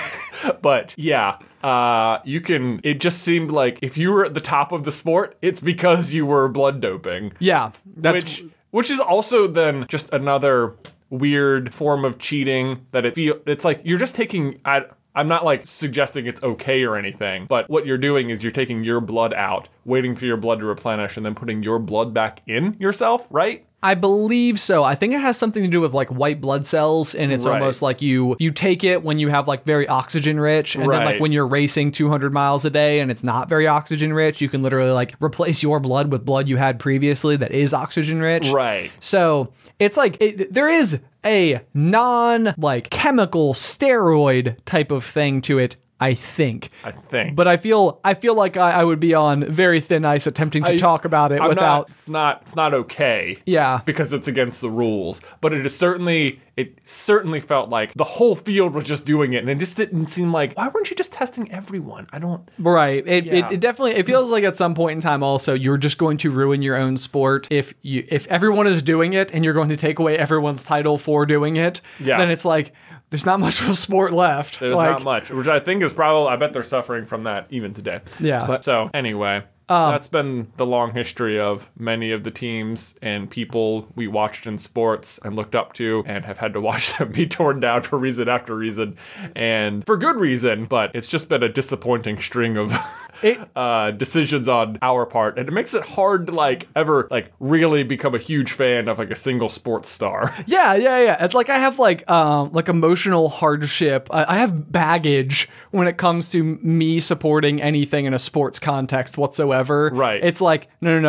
But yeah, uh, you can. It just seemed like if you were at the top of the sport, it's because you were blood doping. Yeah, that's which which is also then just another weird form of cheating that it feel. It's like you're just taking. I, I'm not like suggesting it's okay or anything, but what you're doing is you're taking your blood out, waiting for your blood to replenish, and then putting your blood back in yourself, right? I believe so. I think it has something to do with like white blood cells, and it's Right. almost like you you take it when you have like very oxygen rich, and then like Right. when you're racing two hundred miles a day and it's not very oxygen rich, you can literally like replace your blood with blood you had previously that is oxygen rich. Right. So it's like it, there is a non like chemical steroid type of thing to it, I think. I think. But I feel I feel like I, I would be on very thin ice attempting to I- talk about it I'm without. Not, it's not. It's not okay. Yeah. Because it's against the rules. But it is certainly. It certainly felt like the whole field was just doing it, and it just didn't seem like. Why weren't you just testing everyone? I don't. Right. It, Yeah. it, it definitely it feels like at some point in time also you're just going to ruin your own sport if you if everyone is doing it and you're going to take away everyone's title for doing it. Yeah. Then it's like there's not much of a sport left. There's like, not much, which I think is probably. I bet they're suffering from that even today. Yeah. But so anyway. That's been the long history of many of the teams and people we watched in sports and looked up to and have had to watch them be torn down for reason after reason and for good reason, but it's just been a disappointing string of It- uh, decisions on our part, and it makes it hard to like ever like really become a huge fan of like a single sports star. Yeah, yeah, yeah. It's like I have like um like emotional hardship. I, I have baggage when it comes to me supporting anything in a sports context whatsoever. Right. It's like no, no, no.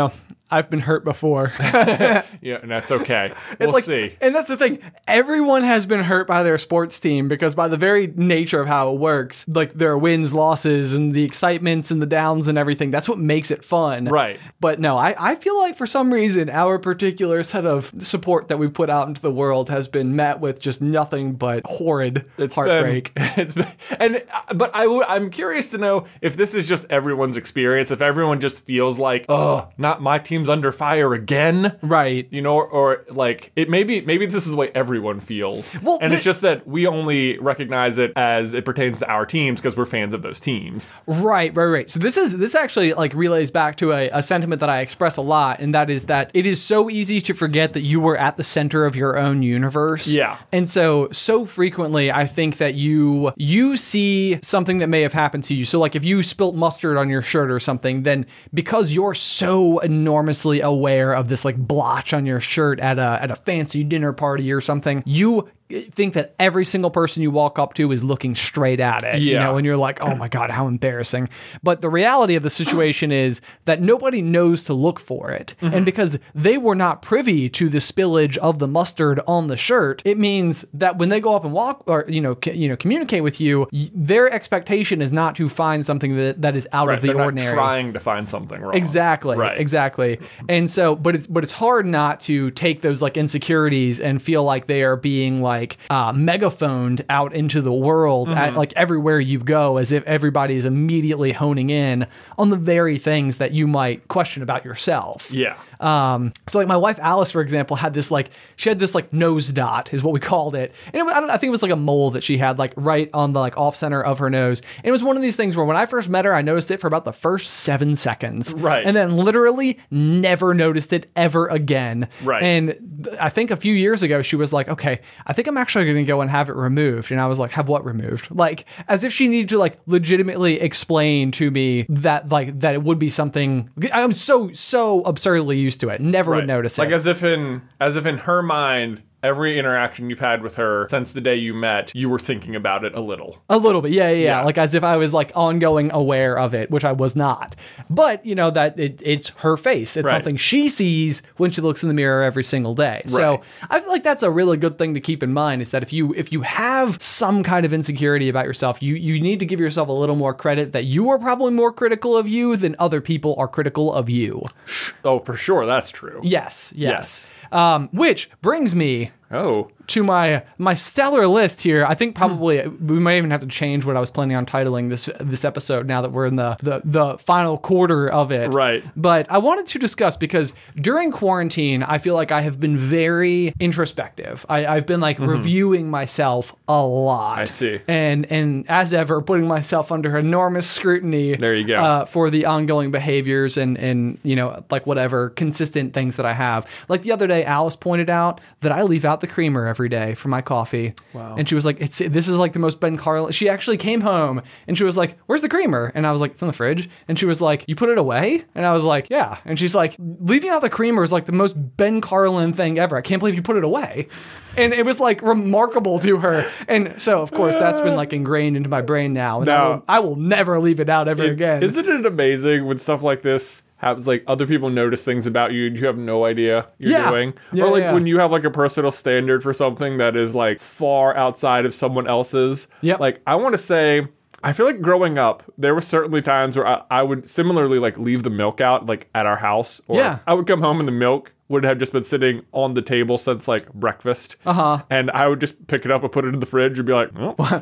I've been hurt before. Yeah, and that's okay. We'll like, see. And that's the thing. Everyone has been hurt by their sports team because by the very nature of how it works, like there are wins, losses, and the excitements and the downs and everything. That's what makes it fun. Right. But no, I, I feel like for some reason, our particular set of support that we've put out into the world has been met with just nothing but horrid It's heartbreak. Been, it's been, and but I w- I'm curious to know if this is just everyone's experience, if everyone just feels like, oh, not my team's under fire again, Right. you know, or, or like it maybe maybe this is the way everyone feels, Well, and the- it's just that we only recognize it as it pertains to our teams because we're fans of those teams. Right, right, right. So this is this actually like relays back to a, a sentiment that I express a lot, and that is that it is so easy to forget that you were at the center of your own universe. Yeah. And so so frequently I think that you you see something that may have happened to you. So like if you spilt mustard on your shirt or something, then because you're so enormously aware of this like blotch on your shirt at a at a fancy dinner party or something, you think that every single person you walk up to is looking straight at it, you Yeah. know, and you're like, oh my God, how embarrassing. But the reality of the situation is that nobody knows to look for it. Mm-hmm. And because they were not privy to the spillage of the mustard on the shirt, it means that when they go up and walk or, you know, c- you know, communicate with you, y- their expectation is not to find something that, that is out Right, of the they're ordinary. not trying to find something wrong. Exactly. Right. Exactly. And so, but it's but it's hard not to take those like insecurities and feel like they are being like uh, megaphoned out into the world Mm-hmm. at like everywhere you go, as if everybody is immediately honing in on the very things that you might question about yourself. Yeah. Um, so like my wife Alice, for example, had this like she had this like nose dot is what we called it, and it was, I, don't, I think it was like a mole that she had like right on the like off center of her nose. And it was one of these things where when I first met her, I noticed it for about the first seven seconds, Right. and then literally never noticed it ever again. Right. And th- I think a few years ago she was like, okay, I think I'm actually going to go and have it removed. And I was like, have what removed? Like as if she needed to like legitimately explain to me that like that it would be something. I'm so so absurdly used to it. Never would notice like it. as if in as if in her mind, every interaction you've had with her since the day you met, you were thinking about it a little. A little bit, yeah, yeah, yeah, Yeah. like as if I was like ongoing aware of it, which I was not. But you know that it, it's her face. It's Right. something she sees when she looks in the mirror every single day. So Right. I feel like that's a really good thing to keep in mind. Is that if you if you have some kind of insecurity about yourself, you you need to give yourself a little more credit that you are probably more critical of you than other people are critical of you. Oh, for sure, that's true. Yes, yes. Yes. Um, which brings me Oh. to my my stellar list here. I think probably we might even have to change what I was planning on titling this this episode now that we're in the the, the final quarter of it. Right. But I wanted to discuss because during quarantine, I feel like I have been very introspective. I, I've been like reviewing myself a lot. I see. And and as ever, putting myself under enormous scrutiny. There you go. Uh, for the ongoing behaviors and and you know like whatever consistent things that I have. Like the other day, Alice pointed out that I leave out the creamer every day for my coffee. Wow. And she was like, "It's this is like the most Ben Carlin." She actually came home and she was like, "Where's the creamer?" And I was like, "It's in the fridge." And she was like, "You put it away?" And I was like, "Yeah." And she's like, "Leaving out the creamer is like the most Ben Carlin thing ever. I can't believe you put it away." And it was like remarkable to her. And so of course that's been like ingrained into my brain now. And I, Now- will, I will never leave it out ever again. Isn't it amazing when stuff like this happens? Like other people notice things about you and you have no idea you're Yeah. doing. Yeah, or like yeah. when you have like a personal standard for something that is like far outside of someone else's. Yep. Like I want to say, I feel like growing up, there were certainly times where I, I would similarly like leave the milk out like at our house. Or Yeah. I would come home and the milk would have just been sitting on the table since like breakfast. Uh-huh. And I would just pick it up and put it in the fridge and be like, oh,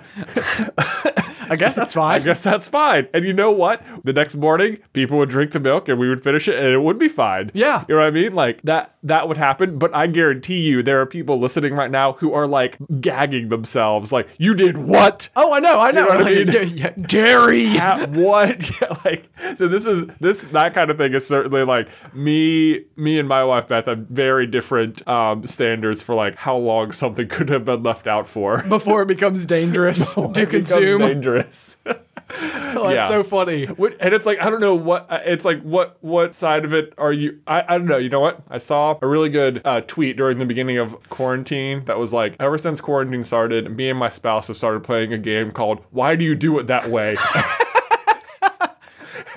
I guess that's I fine. guess that's fine. And you know what? The next morning, people would drink the milk and we would finish it and it would be fine. Yeah. You know what I mean? Like that that would happen. But I guarantee you there are people listening right now who are like gagging themselves. Like, you did what? Oh, I know, I know. know what I Like, mean? yeah, yeah, Jerry. At what? Yeah, like, so this is this that kind of thing is certainly like me me and my wife Beth have very different um, standards for like how long something could have been left out for. Before it becomes dangerous It to becomes consume. dangerous. Oh, that's Yeah. so funny. What, and it's like, I don't know what, it's like, what what side of it are you, I, I don't know, you know what? I saw a really good uh, tweet during the beginning of quarantine that was like, ever since quarantine started, me and my spouse have started playing a game called Why Do You Do It That Way?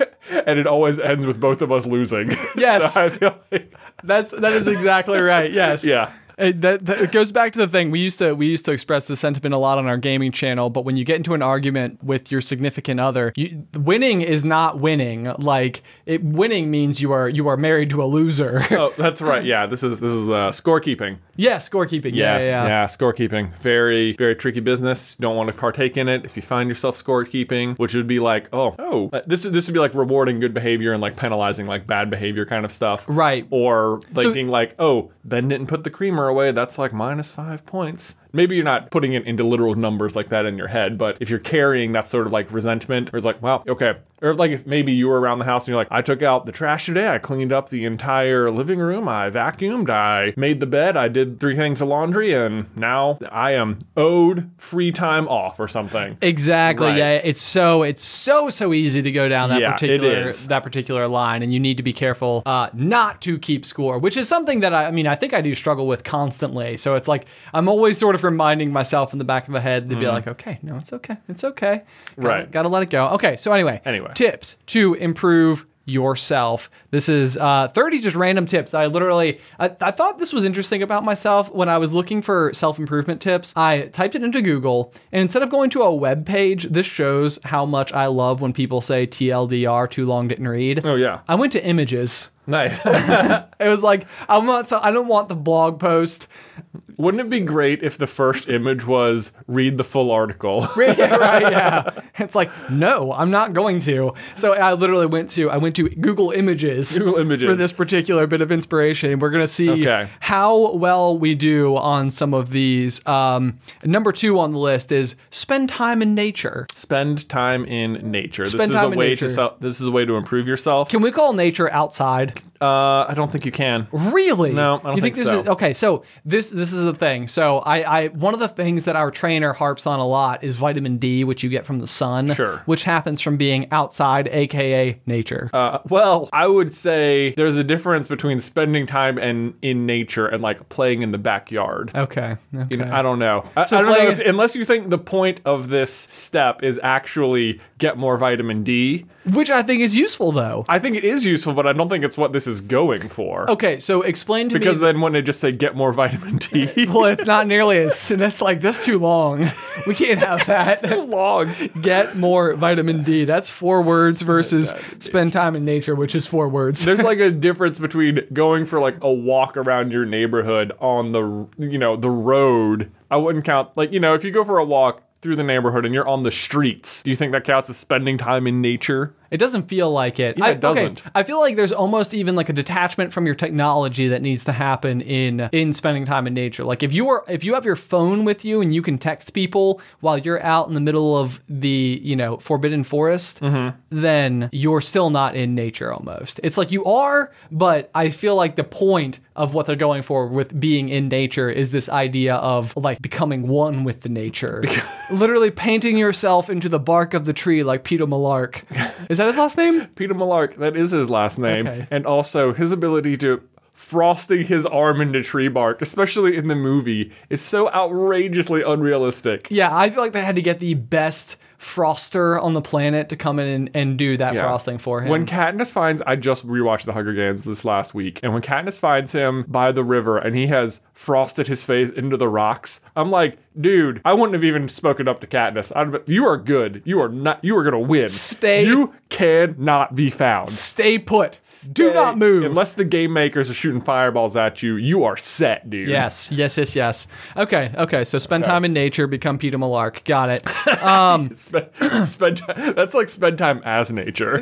and it always ends with both of us losing. Yes. So I feel like, That's that is exactly right. Yes. yeah. It, that, that it goes back to the thing we used to we used to express this sentiment a lot on our gaming channel, but when you get into an argument with your significant other, you, winning is not winning. Like it, winning means you are you are married to a loser. Oh, that's right. Yeah, this is this is uh, scorekeeping. Yeah, scorekeeping. Yes, Yeah, yeah, yeah, scorekeeping. Very, very tricky business. You don't want to partake in it if you find yourself scorekeeping, which would be like, oh, oh, uh, this this would be like rewarding good behavior and like penalizing like bad behavior kind of stuff. Right. Or like So- being like, oh, Ben didn't put the creamer away. That's like minus five points. Maybe you're not putting it into literal numbers like that in your head, but if you're carrying that sort of like resentment, or it's like, well, okay. Or like if maybe you were around the house and you're like, I took out the trash today, I cleaned up the entire living room, I vacuumed, I made the bed, I did three things of laundry, and now I am owed free time off or something. Exactly. Right. Yeah, it's so it's so so easy to go down that Yeah, it particular is. that particular line, and you need to be careful uh, not to keep score, which is something that I, I mean I think I do struggle with constantly. So it's like I'm always sort of reminding myself in the back of the head to be like, okay, no, it's okay, it's okay, gotta, Right. Got to let it go. Okay, so anyway, Anyway. tips to improve yourself. This is uh, thirty just random tips that I literally, I, I thought this was interesting about myself when I was looking for self-improvement tips. I typed it into Google, and instead of going to a web page, this shows how much I love when people say T L D R, too long, didn't read. Oh, yeah. I went to images. Nice. It was like, I want, so I don't want the blog post. Wouldn't it be great if the first image was read the full article? Yeah, right, yeah. It's like, no, I'm not going to. So I literally went to I went to Google Images, Google Images. for this particular bit of inspiration. We're gonna see Okay. how well we do on some of these. Um, number two on the list is spend time in nature. Spend time in nature. Spend this is time a in way nature. to sel- this is a way to improve yourself. Can we call nature outside? Uh, I don't think you can. Really? No, I don't you think, think there's so. A, okay, so this this is the thing. So I, I one of the things that our trainer harps on a lot is vitamin D, which you get from the sun, Sure. which happens from being outside, aka nature. Uh, well, I would say there's a difference between spending time and in nature and like playing in the backyard. okay. Okay. You know, I don't know. I, So I don't know playing- if, unless you think the point of this step is actually get more vitamin D. Which I think is useful though. I think it is useful, but I don't think it's what this is going for. Okay, so explain to Because me. then wouldn't it just say get more vitamin D? Well, it's not nearly as. That's like that's too long. We can't have that. long. Get more vitamin D. That's four words versus spend time in nature, which is four words. There's like a difference between going for like a walk around your neighborhood on the, you know, the road. I wouldn't count, like, you know, if you go for a walk through the neighborhood and you're on the streets, do you think that counts as spending time in nature? It doesn't feel like it. Yeah, I, it doesn't. Okay, I feel like there's almost even like a detachment from your technology that needs to happen in in spending time in nature. Like if you are if you have your phone with you and you can text people while you're out in the middle of the, you know, forbidden forest, Mm-hmm. then you're still not in nature almost. It's like you are, but I feel like the point of what they're going for with being in nature is this idea of like becoming one with the nature. Literally painting yourself into the bark of the tree like Peter Malark. Is that his last name? Peter Malark, that is his last name. Okay. And also his ability to frosting his arm into tree bark, especially in the movie, is so outrageously unrealistic. Yeah, I feel like they had to get the best froster on the planet to come in and, and do that Yeah. frosting for him. When Katniss finds, I just rewatched the Hunger Games this last week, and when Katniss finds him by the river and he has frosted his face into the rocks, I'm like, dude, I wouldn't have even spoken up to Katniss. I'd be, you are good. You are not. You are gonna win. Stay- You cannot be found. Stay put. Do not move. Unless the game makers are shooting fireballs at you, you are set, dude. Yes, yes, yes, yes. Okay, okay. So spend time in nature, become Peter Malark. Got it. Um, Spend, spend time, that's like spend time as nature.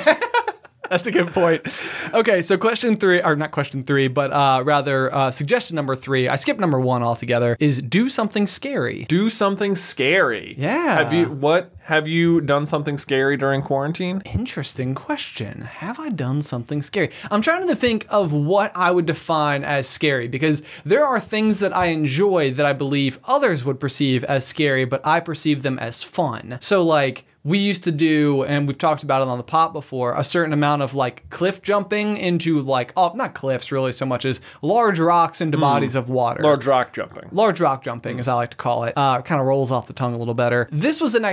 That's a good point. Okay, so question three, or not question three, but uh, rather uh, suggestion number three, I skipped number one altogether, is do something scary. Do something scary. Yeah. Have you what? Have you done something scary during quarantine? Interesting question. Have I done something scary? I'm trying to think of what I would define as scary because there are things that I enjoy that I believe others would perceive as scary, but I perceive them as fun. So like, we used to do, and we've talked about it on the pot before, a certain amount of like cliff jumping into like, oh, not cliffs really so much as large rocks into bodies of water. Large rock jumping. Large rock jumping, as I like to call it. Uh, kind of rolls off the tongue a little better. This was an activity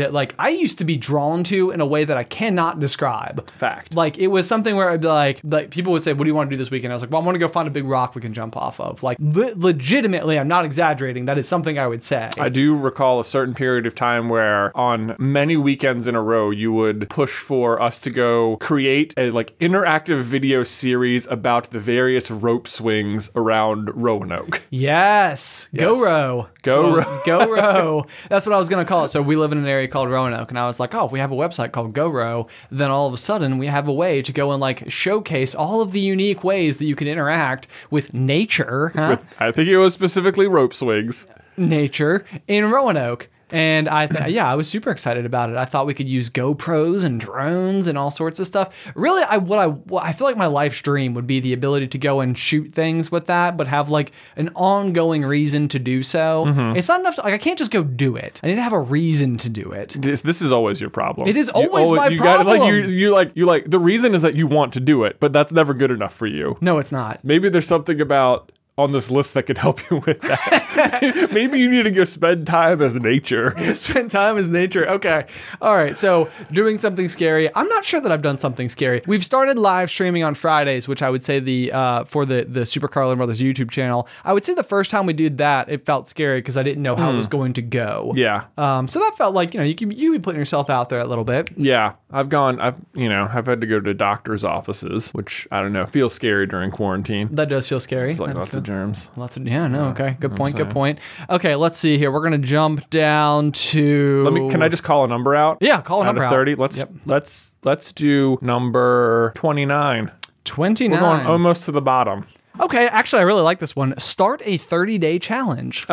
that like I used to be drawn to in a way that I cannot describe. Fact. Like it was something where I'd be like, like people would say, "What do you want to do this weekend?" I was like, "Well, I want to go find a big rock we can jump off of." Like le- legitimately, I'm not exaggerating. That is something I would say. I do recall a certain period of time where on many weekends in a row, you would push for us to go create a like interactive video series about the various rope swings around Roanoke. Yes. Go Yes. row. Go That's what- Go row. That's what I was going to call it. So we live in an area called Roanoke, and I was like, oh, if we have a website called Go Row, then all of a sudden we have a way to go and like showcase all of the unique ways that you can interact with nature, huh? With, I think it was specifically rope swings. nature in Roanoke. And I, th- yeah, I was super excited about it. I thought we could use GoPros and drones and all sorts of stuff. Really, I what I what, I feel like my life's dream would be the ability to go and shoot things with that, but have like an ongoing reason to do so. Mm-hmm. It's not enough. To, like I can't just go do it. I need to have a reason to do it. This, this is always your problem. It is You always my you gotta, like, problem. you, you like you like the reason is that you want to do it, but that's never good enough for you. No, it's not. Maybe there's something about on this list that could help you with that. Maybe you need to go spend time as nature. Spend time as nature. Okay. All right. So doing something scary. I'm not sure that I've done something scary. We've started live streaming on Fridays, which I would say the uh, for the the Super Carlin Brothers YouTube channel. I would say the first time we did that, it felt scary because I didn't know how it was going to go. Yeah. Um. So that felt like you know you can you be putting yourself out there a little bit. Yeah, I've gone, I've, you know, I've had to go to doctor's offices, which I don't know, feels scary during quarantine. That does feel scary. It's like That does lots feel- of germs. Lots of yeah. No. Okay. Good point. Good saying. point. Okay. Let's see here. We're gonna jump down to. Let me, can I just call a number out? Yeah. Call a Out number of out. thirty? Let's, Yep. let's, let's do number twenty-nine. twenty-nine. We're going almost to the bottom. Okay, actually, I really like this one. Start a thirty-day challenge.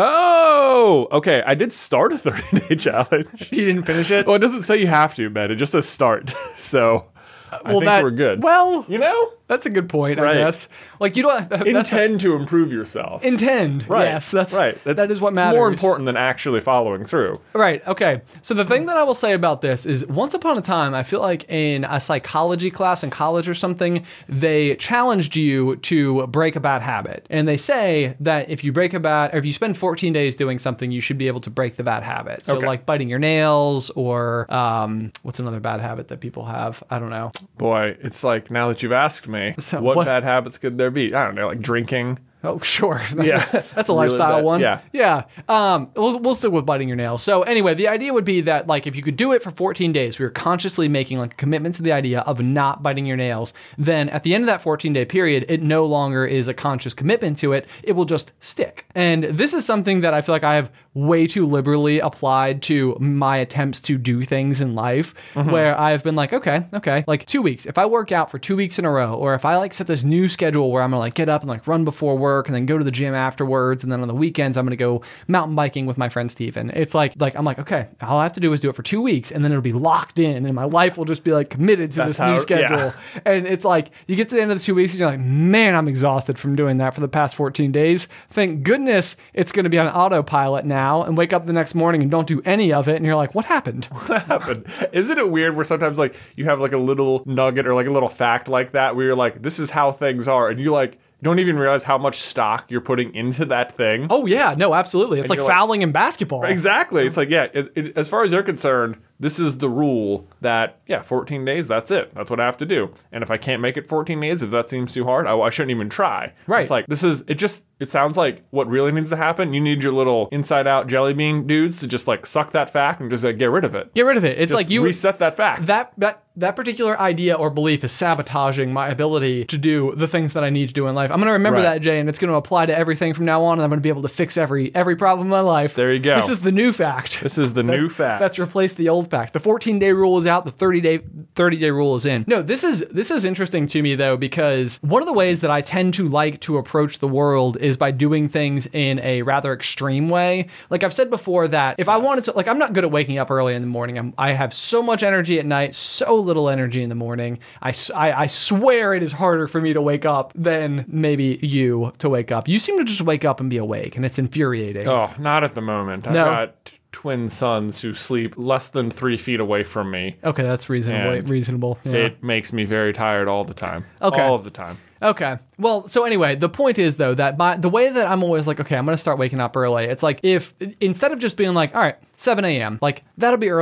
Oh, okay. I did start a thirty-day challenge. You didn't finish it? Well, it doesn't say you have to, man. It just says start. So I think that, we're good. Well, You know? that's a good point, I Right. guess. Like, you don't... That's Intend to improve yourself. intend. Right. Yes, that's right. That's, that is what it's matters. more important than actually following through. Right. Okay. So the thing that I will say about this is once upon a time, I feel like in a psychology class in college or something, they challenged you to break a bad habit. And they say that if you break a bad, or if you spend fourteen days doing something, you should be able to break the bad habit. So Okay. like biting your nails or um, what's another bad habit that people have? I don't know. Boy, it's like now that you've asked me, So what, what- bad habits could there be? I don't know, like drinking. Oh, sure. Yeah. That's a Really lifestyle bad. one. Yeah. Yeah. Um, we'll, we'll stick with biting your nails. So anyway, the idea would be that like if you could do it for fourteen days, we were consciously making like a commitment to the idea of not biting your nails, then at the end of that fourteen day period, it no longer is a conscious commitment to it. It will just stick. And this is something that I feel like I have way too liberally applied to my attempts to do things in life where I've been like, okay, okay, like two weeks. If I work out for two weeks in a row, or if I like set this new schedule where I'm gonna like get up and like run before work and then go to the gym afterwards, and then on the weekends I'm gonna go mountain biking with my friend Steven. It's like like I'm like, okay, all I have to do is do it for two weeks and then it'll be locked in and my life will just be like committed to That's this how- new schedule. yeah. And it's like you get to the end of the two weeks and you're like, man, I'm exhausted from doing that for the past fourteen days. Thank goodness it's gonna be on autopilot now, and wake up the next morning and don't do any of it, and you're like, what happened? What happened? Isn't it weird where sometimes like you have like a little nugget or like a little fact like that where you're like, this is how things are, and you like don't even realize how much stock you're putting into that thing. Oh yeah, no, absolutely. It's like you're like- fouling in basketball. Exactly. It's like, yeah, it, it, as far as you're concerned, this is the rule that, yeah, fourteen days, that's it. That's what I have to do. And if I can't make it fourteen days, if that seems too hard, I, I shouldn't even try. Right. It's like, this is, it just, it sounds like what really needs to happen. You need your little inside out jelly bean dudes to just like suck that fact and just like get rid of it. Get rid of it. It's Just like you reset that fact. that that that particular idea or belief is sabotaging my ability to do the things that I need to do in life. I'm going to remember Right. that, Jay, and it's going to apply to everything from now on, and I'm going to be able to fix every every problem in my life. There you go. This is the new fact. This is the new fact. That's replaced the old fact. The fourteen day rule is out. The thirty day rule is in. No, this is this is interesting to me though, because one of the ways that I tend to like to approach the world is by doing things in a rather extreme way. Like I've said before that if I wanted to, like I'm not good at waking up early in the morning. I'm, I have so much energy at night, so little energy in the morning. I, s- I, I swear it is harder for me to wake up than maybe you to wake up. You seem to just wake up and be awake, and it's infuriating. Oh, not at the moment. I've No. got t- twin sons who sleep less than three feet away from me. Okay, that's reasonable. And reasonable. Yeah. It makes me very tired all the time. Okay. All of the time. Okay. Well, so anyway, the point is though that my the way that I'm always like, okay, I'm gonna start waking up early. It's like if instead of just being like, all right, seven a.m., like that'll be early.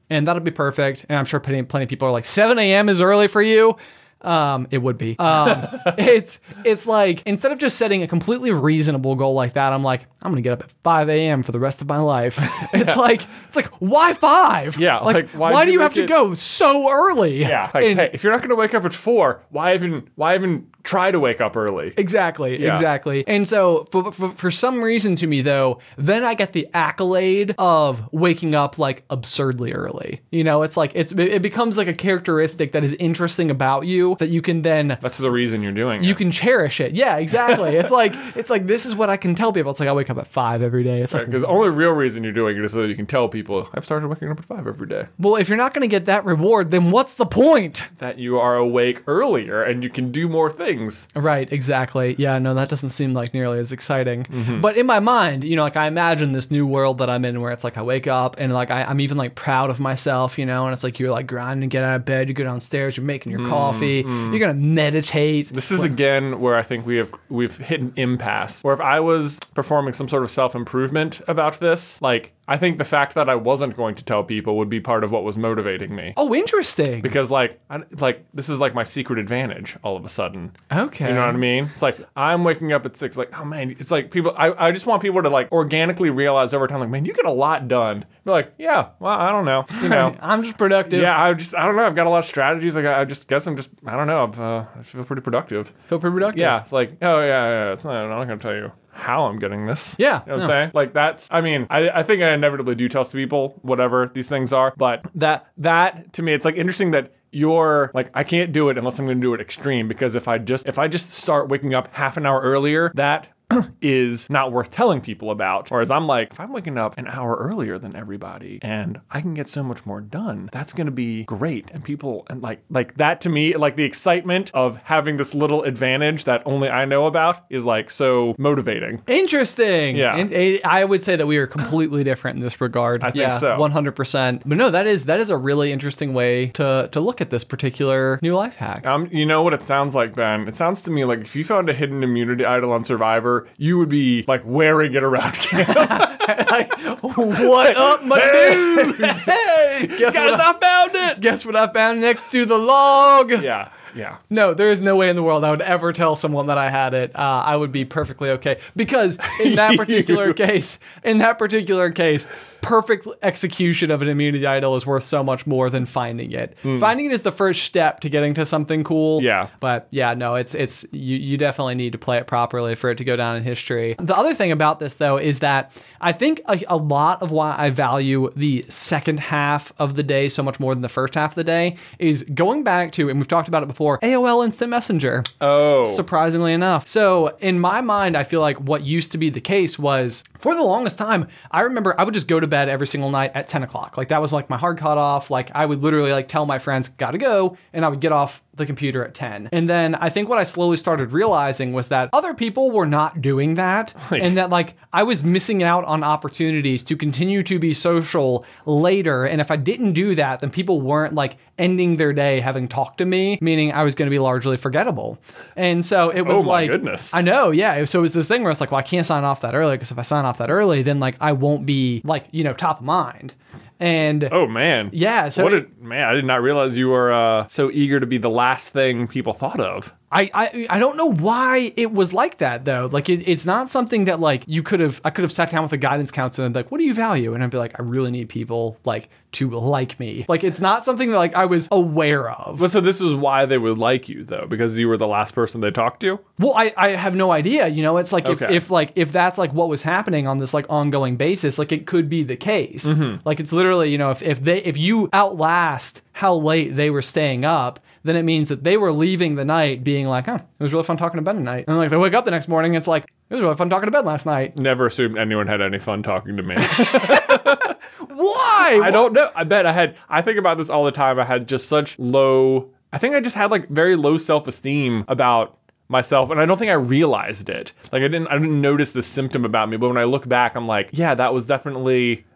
and that'll be perfect. And I'm sure plenty, plenty of people are like, seven a.m. is early for you. Um, it would be. Um, it's it's like, instead of just setting a completely reasonable goal like that, I'm like, I'm gonna get up at five a.m. for the rest of my life. It's yeah. like, it's like, why five? Yeah. Like, like why, why do you have it... to go so early? Yeah. Like, and, hey, if you're not gonna wake up at four, why even why even try to wake up early? Exactly. Yeah. Exactly. And so for, for for some reason to me though, then I get the accolade of waking up like absurdly early. You know, it's like it's it becomes like a characteristic that is interesting about you that you can then that's the reason you're doing you it. can cherish it. Yeah, exactly. It's like it's like this is what I can tell people. It's like I wake up at five every day. It's right, like because the only real reason you're doing it is so that you can tell people I've started waking up at five every day. Well, if you're not going to get that reward, then what's the point? That you are awake earlier and you can do more things. Right, exactly. Yeah, no, that doesn't seem like nearly as exciting. Mm-hmm. But in my mind, you know, like I imagine this new world that I'm in where it's like I wake up and like I, I'm even like proud of myself, you know, and it's like you're like grinding to get out of bed, you go downstairs, you're making your mm-hmm. coffee, you're going to meditate. This is again where I think we have we've hit an impasse. Where if I was performing some sort of self-improvement about this, like I think the fact that I wasn't going to tell people would be part of what was motivating me. Oh, interesting. Because like, I, like this is like my secret advantage all of a sudden. Okay. You know what I mean? It's like I'm waking up at six. Like, oh man, it's like people. I, I just want people to like organically realize over time. Like, man, you get a lot done. You're like, yeah. Well, I don't know. You know, I'm just productive. Yeah, I just I don't know. I've got a lot of strategies. Like, I, I just guess I'm just I don't know. I've, uh, I feel pretty productive. Feel pretty productive. Yeah. It's like, oh yeah, yeah. It's not, I'm not gonna tell you how I'm getting this. Yeah. You know what no. I'm saying? Like that's, I mean, I, I think I inevitably do tell people whatever these things are, but that, that to me, it's like interesting that you're like, I can't do it unless I'm going to do it extreme, because if I just, if I just start waking up half an hour earlier, that is not worth telling people about. Whereas I'm like, if I'm waking up an hour earlier than everybody and I can get so much more done, that's going to be great. And people, and like, like that to me, like the excitement of having this little advantage that only I know about is like so motivating. Interesting. Yeah. And I would say that we are completely different in this regard. I think yeah, so. one hundred percent. But no, that is, that is a really interesting way to, to look at this particular new life hack. Um, you know what it sounds like, Ben? It sounds to me like if you found a hidden immunity idol on Survivor, you would be like wearing it around camp. Like, what up, my dudes? Hey, guess guys, what I, I found it. Guess what I found next to the log? Yeah, yeah. No, there is no way in the world I would ever tell someone that I had it. Uh, I would be perfectly okay, because in that particular case, in that particular case, perfect execution of an immunity idol is worth so much more than finding it. Mm. Finding it is the first step to getting to something cool. Yeah. But yeah, no, it's it's you you definitely need to play it properly for it to go down in history. The other thing about this though is that I think a, a lot of why I value the second half of the day so much more than the first half of the day is going back to, and we've talked about it before, A O L Instant Messenger. Oh. Surprisingly enough. So in my mind, I feel like what used to be the case was, for the longest time, I remember I would just go to bed every single night at ten o'clock. Like that was like my hard cutoff. Like I would literally like tell my friends, gotta go, and I would get off the computer at ten. And then I think what I slowly started realizing was that other people were not doing that, and that like I was missing out on opportunities to continue to be social later. And if I didn't do that, then people weren't like ending their day having talked to me, meaning I was going to be largely forgettable. And so it was oh my like, goodness. I know, yeah. So it was this thing where it's like, well, I can't sign off that early, because if I sign off that early, then like I won't be like, you know, top of mind. And oh man, yeah. So what it, a, man, I did not realize you were uh, so eager to be the last thing people thought of. I, I I don't know why it was like that though. Like it, it's not something that like you could have, I could have sat down with a guidance counselor and be like, what do you value? And I'd be like, I really need people like to like me. Like it's not something that like I was aware of. But so this is why they would like you though, because you were the last person they talked to? Well, I, I have no idea. You know, it's like if, Okay. if like if that's like what was happening on this like ongoing basis, like it could be the case. Mm-hmm. Like it's literally, you know, if, if they if you outlast how late they were staying up, then it means that they were leaving the night being like, huh, it was really fun talking to Ben tonight. And like they wake up the next morning, it's like, it was really fun talking to Ben last night. Never assumed anyone had any fun talking to me. Why? I don't know. I bet I had, I think about this all the time. I had just such low, I think I just had like very low self-esteem about myself, and I don't think I realized it. Like I didn't I didn't notice this symptom about me, but when I look back, I'm like, yeah, that was definitely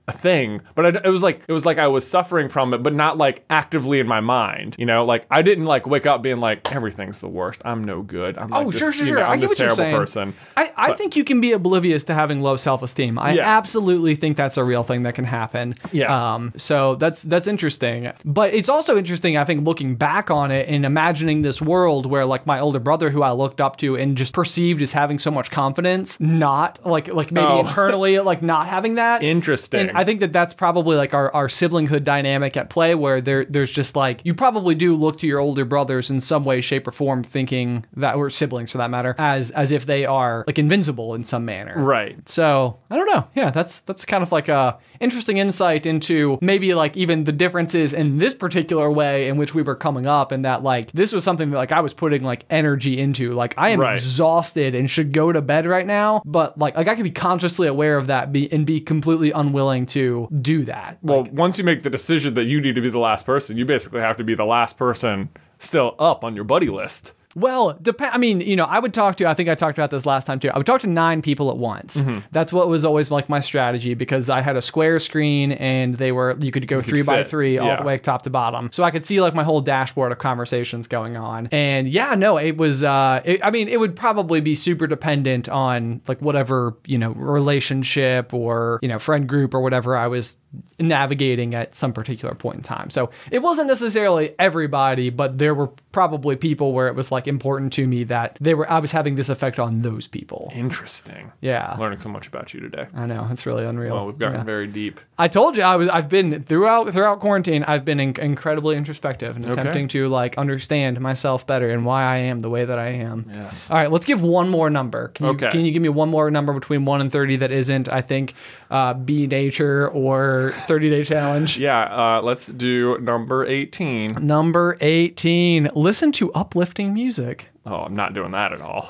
a thing, but I, it was like it was like I was suffering from it, but not like actively in my mind. You know, like I didn't like wake up being like everything's the worst. I'm no good. I'm like Oh, this, sure, sure, you sure. know, I I'm get this what you're terrible saying. person. I, I But- think you can be oblivious to having low self-esteem. I Yeah. absolutely think that's a real thing that can happen. Yeah. Um, so that's that's interesting. But it's also interesting, I think, looking back on it and imagining this world where like my older brother, who I looked up to and just perceived as having so much confidence, not like like maybe Oh. internally like not having that. Interesting. And I think that that's probably like our, our siblinghood dynamic at play, where there there's just like you probably do look to your older brothers in some way, shape, or form, thinking that, or siblings for that matter, as as if they are like invincible in some manner. Right. So I don't know. Yeah, that's that's kind of like a interesting insight into maybe like even the differences in this particular way in which we were coming up, and that like this was something that like I was putting like energy into. Like I am Right. exhausted and should go to bed right now, but like like I could be consciously aware of that be, and be completely unwilling to do that. Well, Like, once you make the decision that you need to be the last person, you basically have to be the last person still up on your buddy list. Well, depend. I mean, you know, I would talk to. I think I talked about this last time too. I would talk to nine people at once. Mm-hmm. That's what was always like my strategy, because I had a square screen and they were you could go three by fit. three all Yeah. the way top to bottom, so I could see like my whole dashboard of conversations going on. And yeah, no, it was. Uh, it, I mean, it would probably be super dependent on like whatever you know relationship or you know friend group or whatever I was navigating at some particular point in time. So it wasn't necessarily everybody, but there were probably people where it was like important to me that they were I was having this effect on those people. Interesting. Yeah. Learning so much about you today. I know, it's really unreal. Well, we've gotten Yeah. very deep. I told you I was I've been throughout throughout quarantine I've been in, incredibly introspective and Okay. attempting to like understand myself better and why I am the way that I am. Yes. All right, let's give one more number. Can you Okay. can you give me one more number between one and thirty that isn't, I think, uh, B nature or thirty day challenge? Yeah, uh, let's do number eighteen. Number eighteen. Listen to uplifting music. Oh, I'm not doing that at all.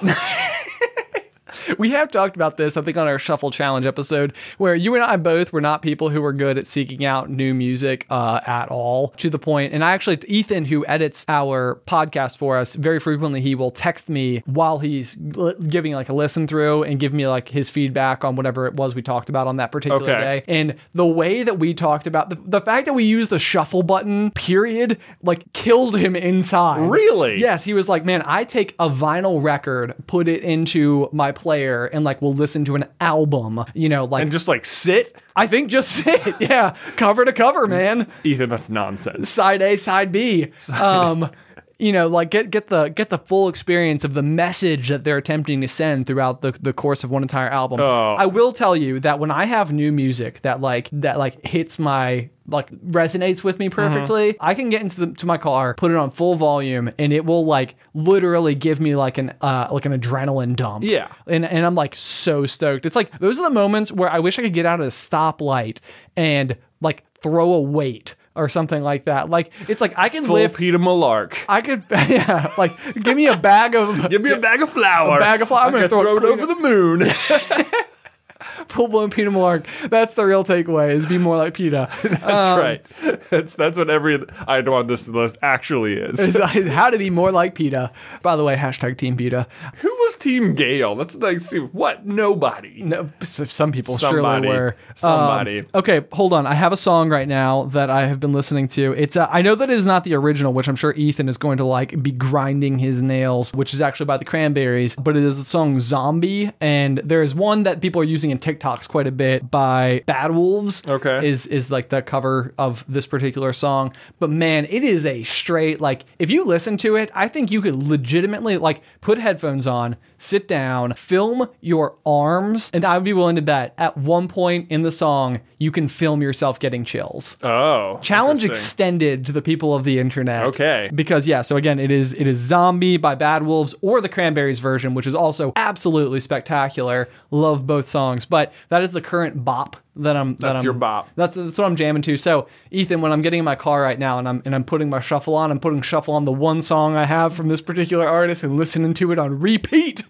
We have talked about this, I think, on our Shuffle Challenge episode, where you and I both were not people who were good at seeking out new music uh, at all, to the point. And I actually, Ethan, who edits our podcast for us, very frequently he will text me while he's l- giving like a listen through and give me like his feedback on whatever it was we talked about on that particular Okay. day. And the way that we talked about the, the fact that we used the shuffle button, period, like killed him inside. Really? Yes, he was like, man, I take a vinyl record, put it into my player, and like we'll listen to an album, you know, like And just like sit? I think just sit, yeah, cover to cover, man, Ethan, that's nonsense. side A, side B, um, you know, like get get the get the full experience of the message that they're attempting to send throughout the, the course of one entire album. Oh. I will tell you that when I have new music that like that like hits my like resonates with me perfectly, I can get into the, to my car, put it on full volume, and it will like literally give me like an uh like an adrenaline dump. Yeah. And and I'm like so stoked. It's like those are the moments where I wish I could get out at a stoplight and like throw a weight or something like that. Like it's like I can Full lift Peter Malark. I could yeah, like give me a bag of Give me a bag of flour. A bag of flour. I'm I'm gonna gonna throw throw it it over the moon. full blown Peter Malark. That's the real takeaway, is be more like PETA. That's Um, right. That's that's what every item on this list actually is. is how to be more like PETA. By the way, hashtag Team PETA. Who was Team Gale? That's like, see, what? Nobody. No, s- some people Somebody. surely were. Somebody. Um, okay, hold on. I have a song right now that I have been listening to. It's uh, I know that it is not the original, which I'm sure Ethan is going to like be grinding his nails, which is actually by the Cranberries, but it is the song Zombie, and there is one that people are using in TikToks quite a bit by Bad Wolves. Okay. Is is like the cover of this particular song. But man, it is a straight, like, if you listen to it, I think you could legitimately like put headphones on, sit down, film your arms, and I would be willing to bet at one point in the song you can film yourself getting chills. Oh. Challenge interesting. extended to the people of the internet. Okay. Because yeah, so again, it is it is Zombie by Bad Wolves or the Cranberries version, which is also absolutely spectacular. Love both songs, but that is the current bop that I'm that That's I'm, your bop. That's that's what I'm jamming to. So Ethan, when I'm getting in my car right now and I'm and I'm putting my shuffle on, I'm putting shuffle on the one song I have from this particular artist and listening to it on repeat.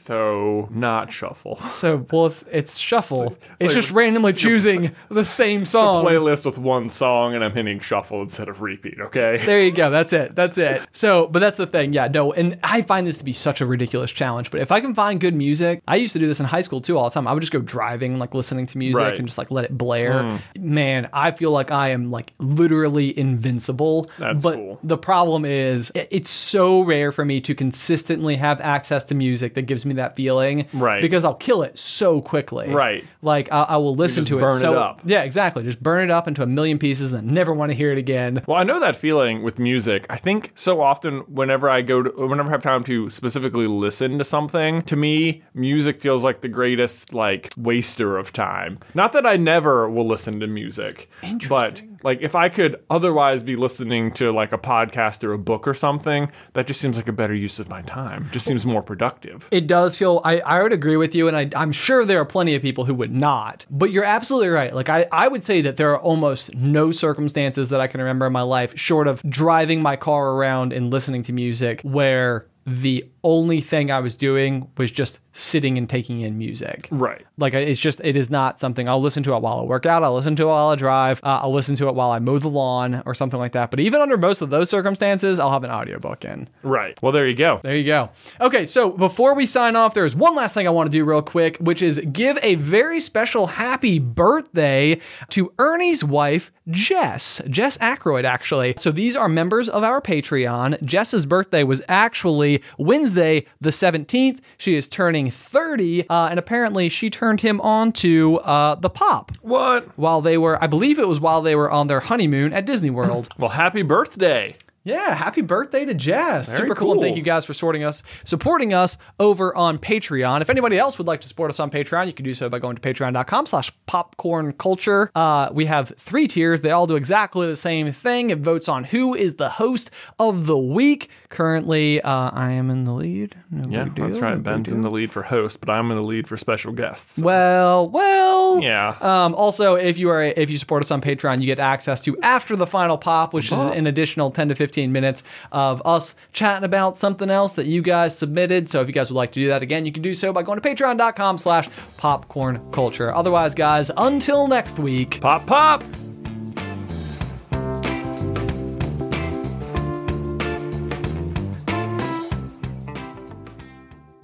So not shuffle. So, well, it's, it's shuffle. It's like- just randomly choosing the same song. Playlist with one song and I'm hitting shuffle instead of repeat, okay? There you go. That's it. That's it. So, but that's the thing. Yeah, no. And I find this to be such a ridiculous challenge. But if I can find good music, I used to do this in high school too all the time. I would just go driving, like listening to music Right. and just like let it blare. Man, I feel like I am like literally invincible. That's but cool. the problem is it- it's so rare for me to consistently have access to music that gives me that feeling. Right. Because I'll kill it so quickly. Right. Like I, I will listen just to it. burn it so, up. Yeah, exactly. Just burn it up into a million pieces and then never want to hear it again. Well, I know that feeling with music. I think so often whenever I go to, whenever I have time to specifically listen to something, to me, music feels like the greatest, like, waster of time. Not that I never will listen to music, but like if I could otherwise be listening to like a podcast or a book or something, that just seems like a better use of my time. Just seems more productive. It does feel, I, I would agree with you, and I, I'm sure there are plenty of people who would not. But you're absolutely right. Like, I, I would say that there are almost no circumstances that I can remember in my life, short of driving my car around and listening to music, where the only thing I was doing was just sitting and taking in music. Right. Like, it's just, it is not something, I'll listen to it while I work out, I'll listen to it while I drive, uh, I'll listen to it while I mow the lawn or something like that. But even under most of those circumstances, I'll have an audiobook in. Right. Well, there you go. There you go. Okay, so before we sign off, there's one last thing I want to do real quick, which is give a very special happy birthday to Ernie's wife, Jess. Jess Aykroyd, actually. So these are members of our Patreon. Jess's birthday was actually Wednesday the seventeenth. She is turning thirty, uh, and apparently she turned him on to uh, the pop What? while they were, I believe it was while they were on their honeymoon at Disney World. Well, happy birthday. Yeah, happy birthday to Jess. Very Super cool. And thank cool. you guys for sorting us, supporting us over on Patreon. If anybody else would like to support us on Patreon, you can do so by going to patreon.com slash popcorn culture. Uh, we have three tiers. They all do exactly the same thing. It votes on who is the host of the week. Currently, uh, I am in the lead. No Yeah, big deal, that's no right. big Ben's deal. in the lead for host, but I'm in the lead for special guests. Well, well. Yeah. Um, also, if you are if you support us on Patreon, you get access to After the Final Pop, which is an additional ten to fifteen minutes of us chatting about something else that you guys submitted. So if you guys would like to do that again, you can do so by going to patreon.com slash popcorn culture. Otherwise, guys, until next week. Pop, pop.